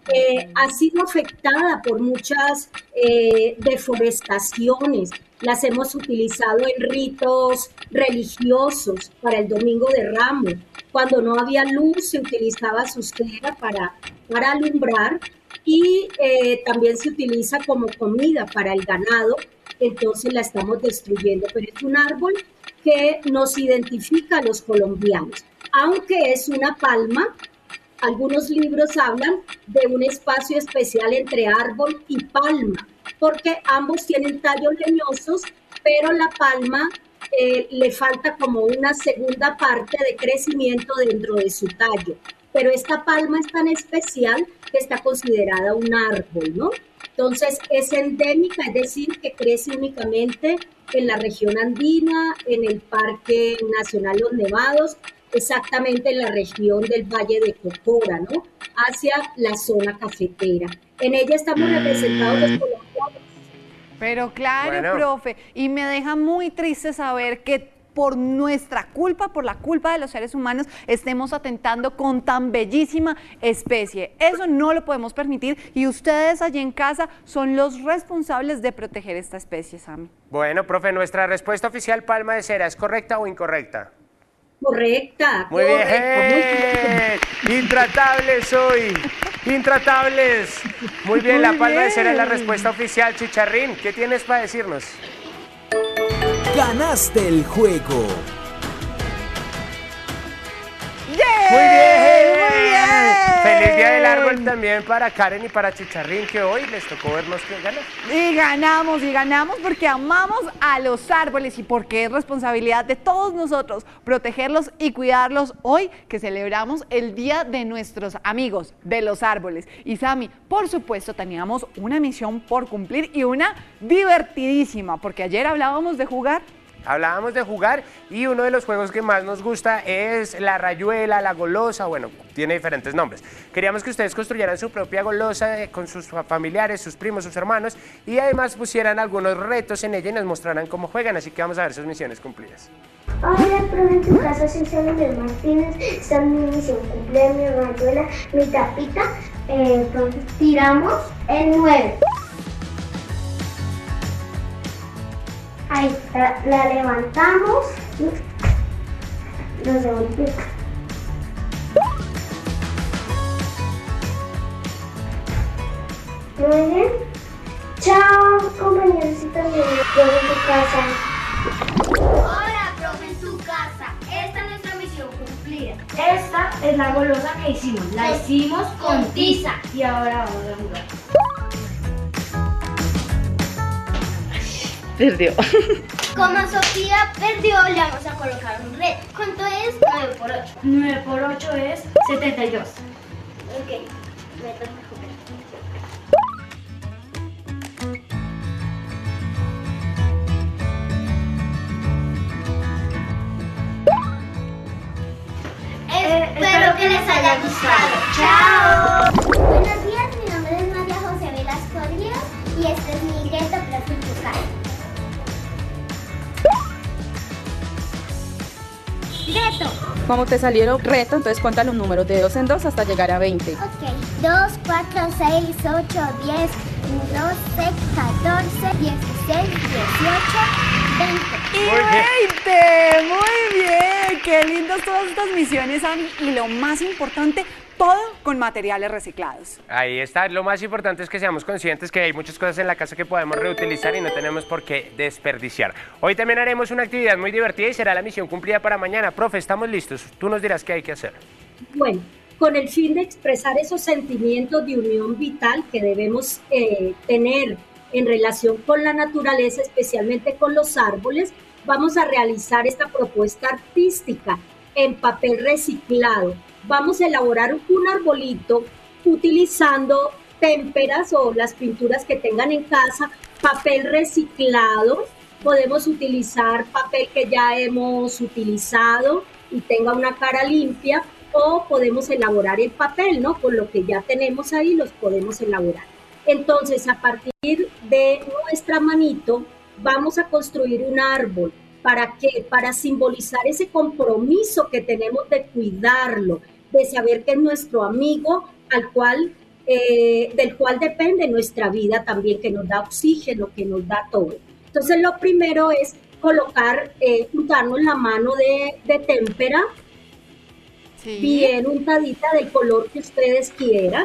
eh, ha sido afectada por muchas eh, deforestaciones. Las hemos utilizado en ritos religiosos para el Domingo de Ramos. Cuando no había luz se utilizaba su cera para, para alumbrar y eh, también se utiliza como comida para el ganado, entonces la estamos destruyendo. Pero es un árbol que nos identifica a los colombianos, aunque es una palma. Algunos libros hablan de un espacio especial entre árbol y palma, porque ambos tienen tallos leñosos, pero la palma eh, le falta como una segunda parte de crecimiento dentro de su tallo. Pero esta palma es tan especial que está considerada un árbol, ¿no? Entonces es endémica, es decir, que crece únicamente en la región andina, en el Parque Nacional Los Nevados, exactamente en la región del Valle de Cocora, ¿no? Hacia la zona cafetera. En ella estamos representados los colombianos. Pero claro, Bueno. profe, y me deja muy triste saber que por nuestra culpa, por la culpa de los seres humanos, estemos atentando con tan bellísima especie. Eso no lo podemos permitir y ustedes allí en casa son los responsables de proteger esta especie, Sammy. Bueno, profe, nuestra respuesta oficial, palma de cera, ¿es correcta o incorrecta? Correcta. Muy bien. Intratables hoy. Intratables. Muy bien, la palma de cera es la respuesta oficial. Chicharrín, ¿qué tienes para decirnos? Ganaste el juego. ¡Yeah! Muy bien, muy bien. Feliz Día del Árbol también para Karen y para Chicharrín, que hoy les tocó vernos que ganar. Y ganamos, y ganamos porque amamos a los árboles y porque es responsabilidad de todos nosotros protegerlos y cuidarlos hoy que celebramos el Día de nuestros amigos, de los árboles. Y Sammy, por supuesto, teníamos una misión por cumplir y una divertidísima, porque ayer hablábamos de jugar. Hablábamos de jugar y uno de los juegos que más nos gusta es la rayuela, la golosa, bueno, tiene diferentes nombres. Queríamos que ustedes construyeran su propia golosa eh, con sus familiares, sus primos, sus hermanos y además pusieran algunos retos en ella y nos mostraran cómo juegan, así que vamos a ver sus misiones cumplidas. Hola, profe, en tu casa soy Samuel Martínez, esta es mi misión, cumple mi rayuela, mi tapita, eh, entonces tiramos el nueve. Ahí la, la levantamos, nos devolvemos. Muy bien. Chao, compañeros, y también profe en tu casa. Hola, profe, en tu casa. Esta es nuestra misión cumplida. Esta es la golosa que hicimos. La hicimos con tiza. Y ahora vamos a jugar. Perdió. Como Sofía perdió, le vamos a colocar un reto. ¿Cuánto es? nueve por ocho. nueve por ocho es setenta y dos. Ok, reto de jugar. Espero que les haya gustado. ¡Chao! Buenos días, mi nombre es María José Velasco Ríos y este es mi reto, profe, en tu casa. Reto. Como te salieron reto, entonces cuenta los números de dos en dos hasta llegar a veinte. Ok. dos, cuatro, seis, ocho, diez, doce, catorce, dieciséis, dieciocho, veinte. ¡Y veinte! ¡Muy bien! ¡Qué lindas todas estas misiones, Sammy! Y lo más importante, todo con materiales reciclados. Ahí está, lo más importante es que seamos conscientes que hay muchas cosas en la casa que podemos reutilizar y no tenemos por qué desperdiciar. Hoy también haremos una actividad muy divertida y será la misión cumplida para mañana. Profe, estamos listos, tú nos dirás qué hay que hacer. Bueno, con el fin de expresar esos sentimientos de unión vital que debemos eh, tener en relación con la naturaleza, especialmente con los árboles, vamos a realizar esta propuesta artística en papel reciclado. Vamos a elaborar un arbolito utilizando témperas o las pinturas que tengan en casa, papel reciclado. Podemos utilizar papel que ya hemos utilizado y tenga una cara limpia, o podemos elaborar el papel, ¿no? Con lo que ya tenemos ahí los podemos elaborar. Entonces, a partir de nuestra manito, vamos a construir un árbol. ¿Para qué? Para simbolizar ese compromiso que tenemos de cuidarlo, de saber que es nuestro amigo, al cual eh, del cual depende nuestra vida también, que nos da oxígeno, que nos da todo. Entonces lo primero es colocar, eh, untarnos la mano de, de témpera, sí. bien untadita del color que ustedes quieran.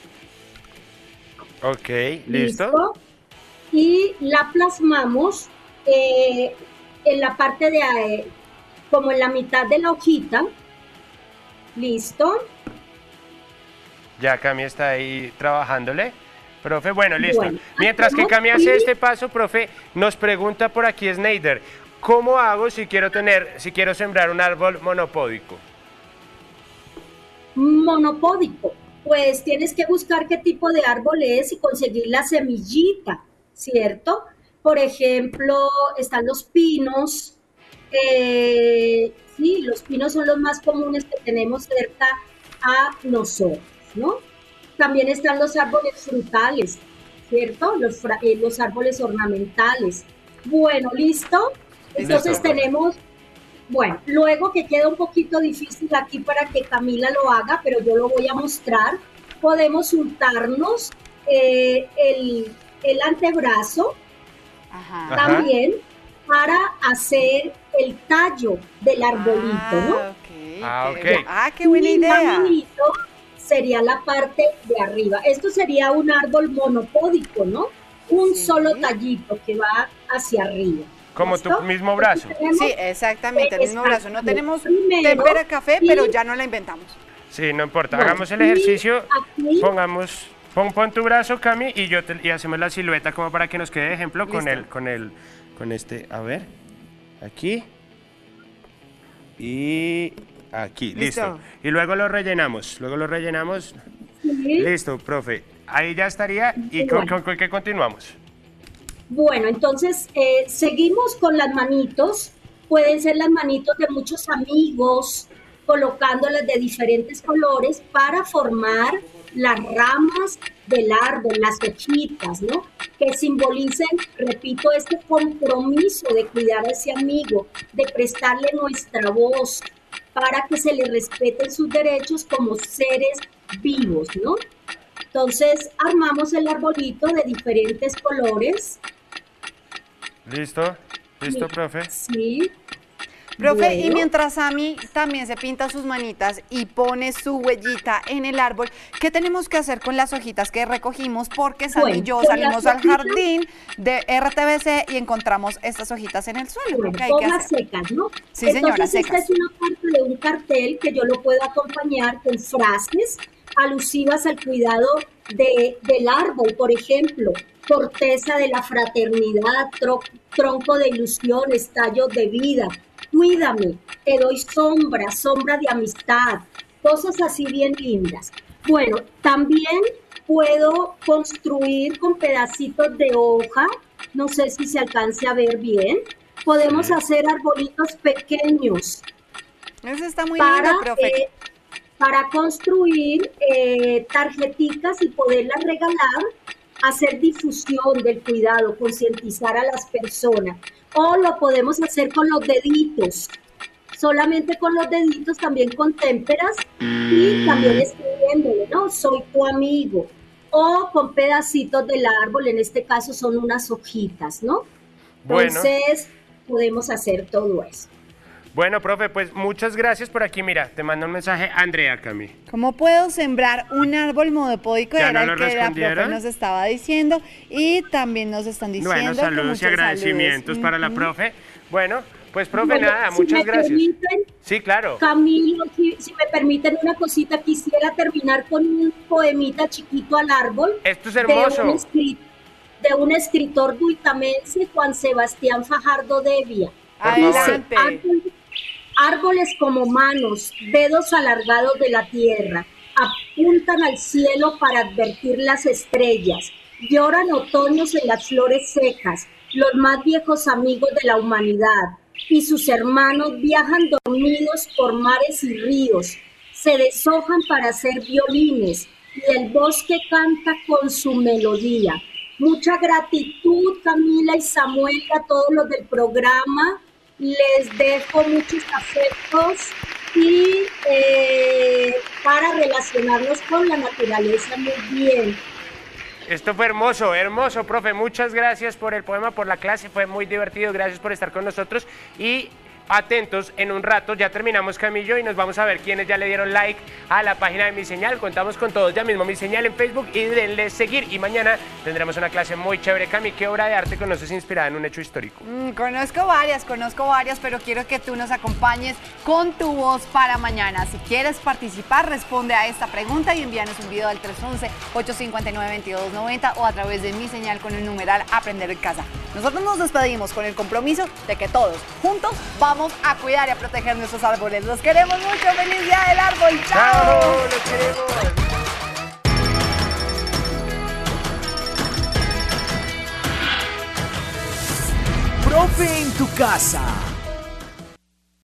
Ok, listo. ¿Listo? Y la plasmamos eh, en la parte de, eh, como en la mitad de la hojita. Listo. Ya Cami está ahí trabajándole. Profe, bueno, listo. Bueno, mientras que Cami hace este paso, profe, nos pregunta por aquí Sneider, ¿cómo hago si quiero tener, si quiero sembrar un árbol monopódico? Monopódico. Pues tienes que buscar qué tipo de árbol es y conseguir la semillita, ¿cierto? Por ejemplo, están los pinos, eh, sí, los pinos son los más comunes que tenemos cerca a nosotros, ¿no? También están los árboles frutales, ¿cierto? Los, eh, los árboles ornamentales. Bueno, ¿listo? Entonces listo. Tenemos... Bueno, luego que queda un poquito difícil aquí para que Camila lo haga, pero yo lo voy a mostrar, podemos untarnos eh, el, el antebrazo Ajá. también para hacer el tallo del arbolito, ah, ¿no? Okay. Ah, ok. Ah, qué buena y idea. El manito sería la parte de arriba. Esto sería un árbol monopódico, ¿no? Un sí. solo tallito que va hacia arriba. Como ¿listo? Tu mismo brazo. Sí, exactamente, el mismo brazo. No tenemos témpera café, pero ya no la inventamos. Sí, no importa. Bueno, hagamos el ejercicio. Aquí. Pongamos, pon, pon tu brazo, Cami, y yo te, y hacemos la silueta como para que nos quede de ejemplo con el, con el, con este. A ver, aquí y aquí. Listo. Listo. Y luego lo rellenamos. Luego lo rellenamos. Sí. Listo, profe. Ahí ya estaría. ¿Y con, con, con qué continuamos? Bueno, entonces eh, seguimos con las manitos, pueden ser las manitos de muchos amigos, colocándolas de diferentes colores para formar las ramas del árbol, las hojitas, ¿no? Que simbolicen, repito, este compromiso de cuidar a ese amigo, de prestarle nuestra voz para que se le respeten sus derechos como seres vivos, ¿no? Entonces armamos el arbolito de diferentes colores. ¿Listo? ¿Listo, profe? Sí. Profe, bueno. Y mientras Ami también se pinta sus manitas y pone su huellita en el árbol, ¿qué tenemos que hacer con las hojitas que recogimos? Porque Sam bueno, y yo salimos al jardín de R T B C y encontramos estas hojitas en el suelo. Bueno, ¿Qué hay que hojas hacer? secas, ¿no? Sí, señora, Entonces, secas. Esta es una parte de un cartel que yo lo puedo acompañar con frases alusivas al cuidado de, del árbol, por ejemplo, corteza de la fraternidad, tro, tronco de ilusiones, tallo de vida, cuídame, te doy sombra, sombra de amistad, cosas así bien lindas. Bueno, también puedo construir con pedacitos de hoja, no sé si se alcance a ver bien, podemos sí. hacer arbolitos pequeños. Eso está muy para, lindo, profe. Eh, para construir eh, tarjetitas y poderlas regalar, hacer difusión del cuidado, concientizar a las personas. O lo podemos hacer con los deditos, solamente con los deditos, también con témperas y también escribiéndole, ¿no? Soy tu amigo. O con pedacitos del árbol, en este caso son unas hojitas, ¿no? Entonces, bueno. podemos hacer todo eso. Bueno, profe, pues muchas gracias por aquí. Mira, te mando un mensaje Andrea, Cami. ¿Cómo puedo sembrar un árbol monopódico? Era el que la profe nos estaba diciendo y también nos están diciendo bueno, saludos que y agradecimientos saludos. para uh-huh. la profe. Bueno, pues profe, bueno, nada, si muchas gracias. Permiten, sí, claro. Camilo, si, si me permiten una cosita, quisiera terminar con un poemita chiquito al árbol. Esto es hermoso. De un, escrit, de un escritor duitamense, Juan Sebastián Fajardo Devia. Adelante. Dice, árboles como manos, dedos alargados de la tierra, apuntan al cielo para advertir las estrellas, lloran otoños en las flores secas, los más viejos amigos de la humanidad, y sus hermanos viajan dormidos por mares y ríos, se deshojan para hacer violines, y el bosque canta con su melodía. Mucha gratitud, Camila y Samuel, a todos los del programa. Les dejo muchos afectos y eh, para relacionarnos con la naturaleza muy bien. Esto fue hermoso, hermoso, profe. Muchas gracias por el poema, por la clase, fue muy divertido. Gracias por estar con nosotros y atentos, en un rato ya terminamos, Camillo, y nos vamos a ver quiénes ya le dieron like a la página de Mi Señal. Contamos con todos ya mismo, Mi Señal en Facebook, y denle seguir. Y mañana tendremos una clase muy chévere. Cami, ¿qué obra de arte conoces inspirada en un hecho histórico? Mm, conozco varias, conozco varias, pero quiero que tú nos acompañes con tu voz para mañana. Si quieres participar, responde a esta pregunta y envíanos un video al tres once, ocho cinco nueve, veintidós noventa o a través de Mi Señal con el numeral Aprender en Casa. Nosotros nos despedimos con el compromiso de que todos juntos vamos a cuidar y a proteger nuestros árboles. Los queremos mucho. ¡Feliz Día del Árbol! ¡Chao! ¡Chao! ¡Los queremos! Profe en tu casa.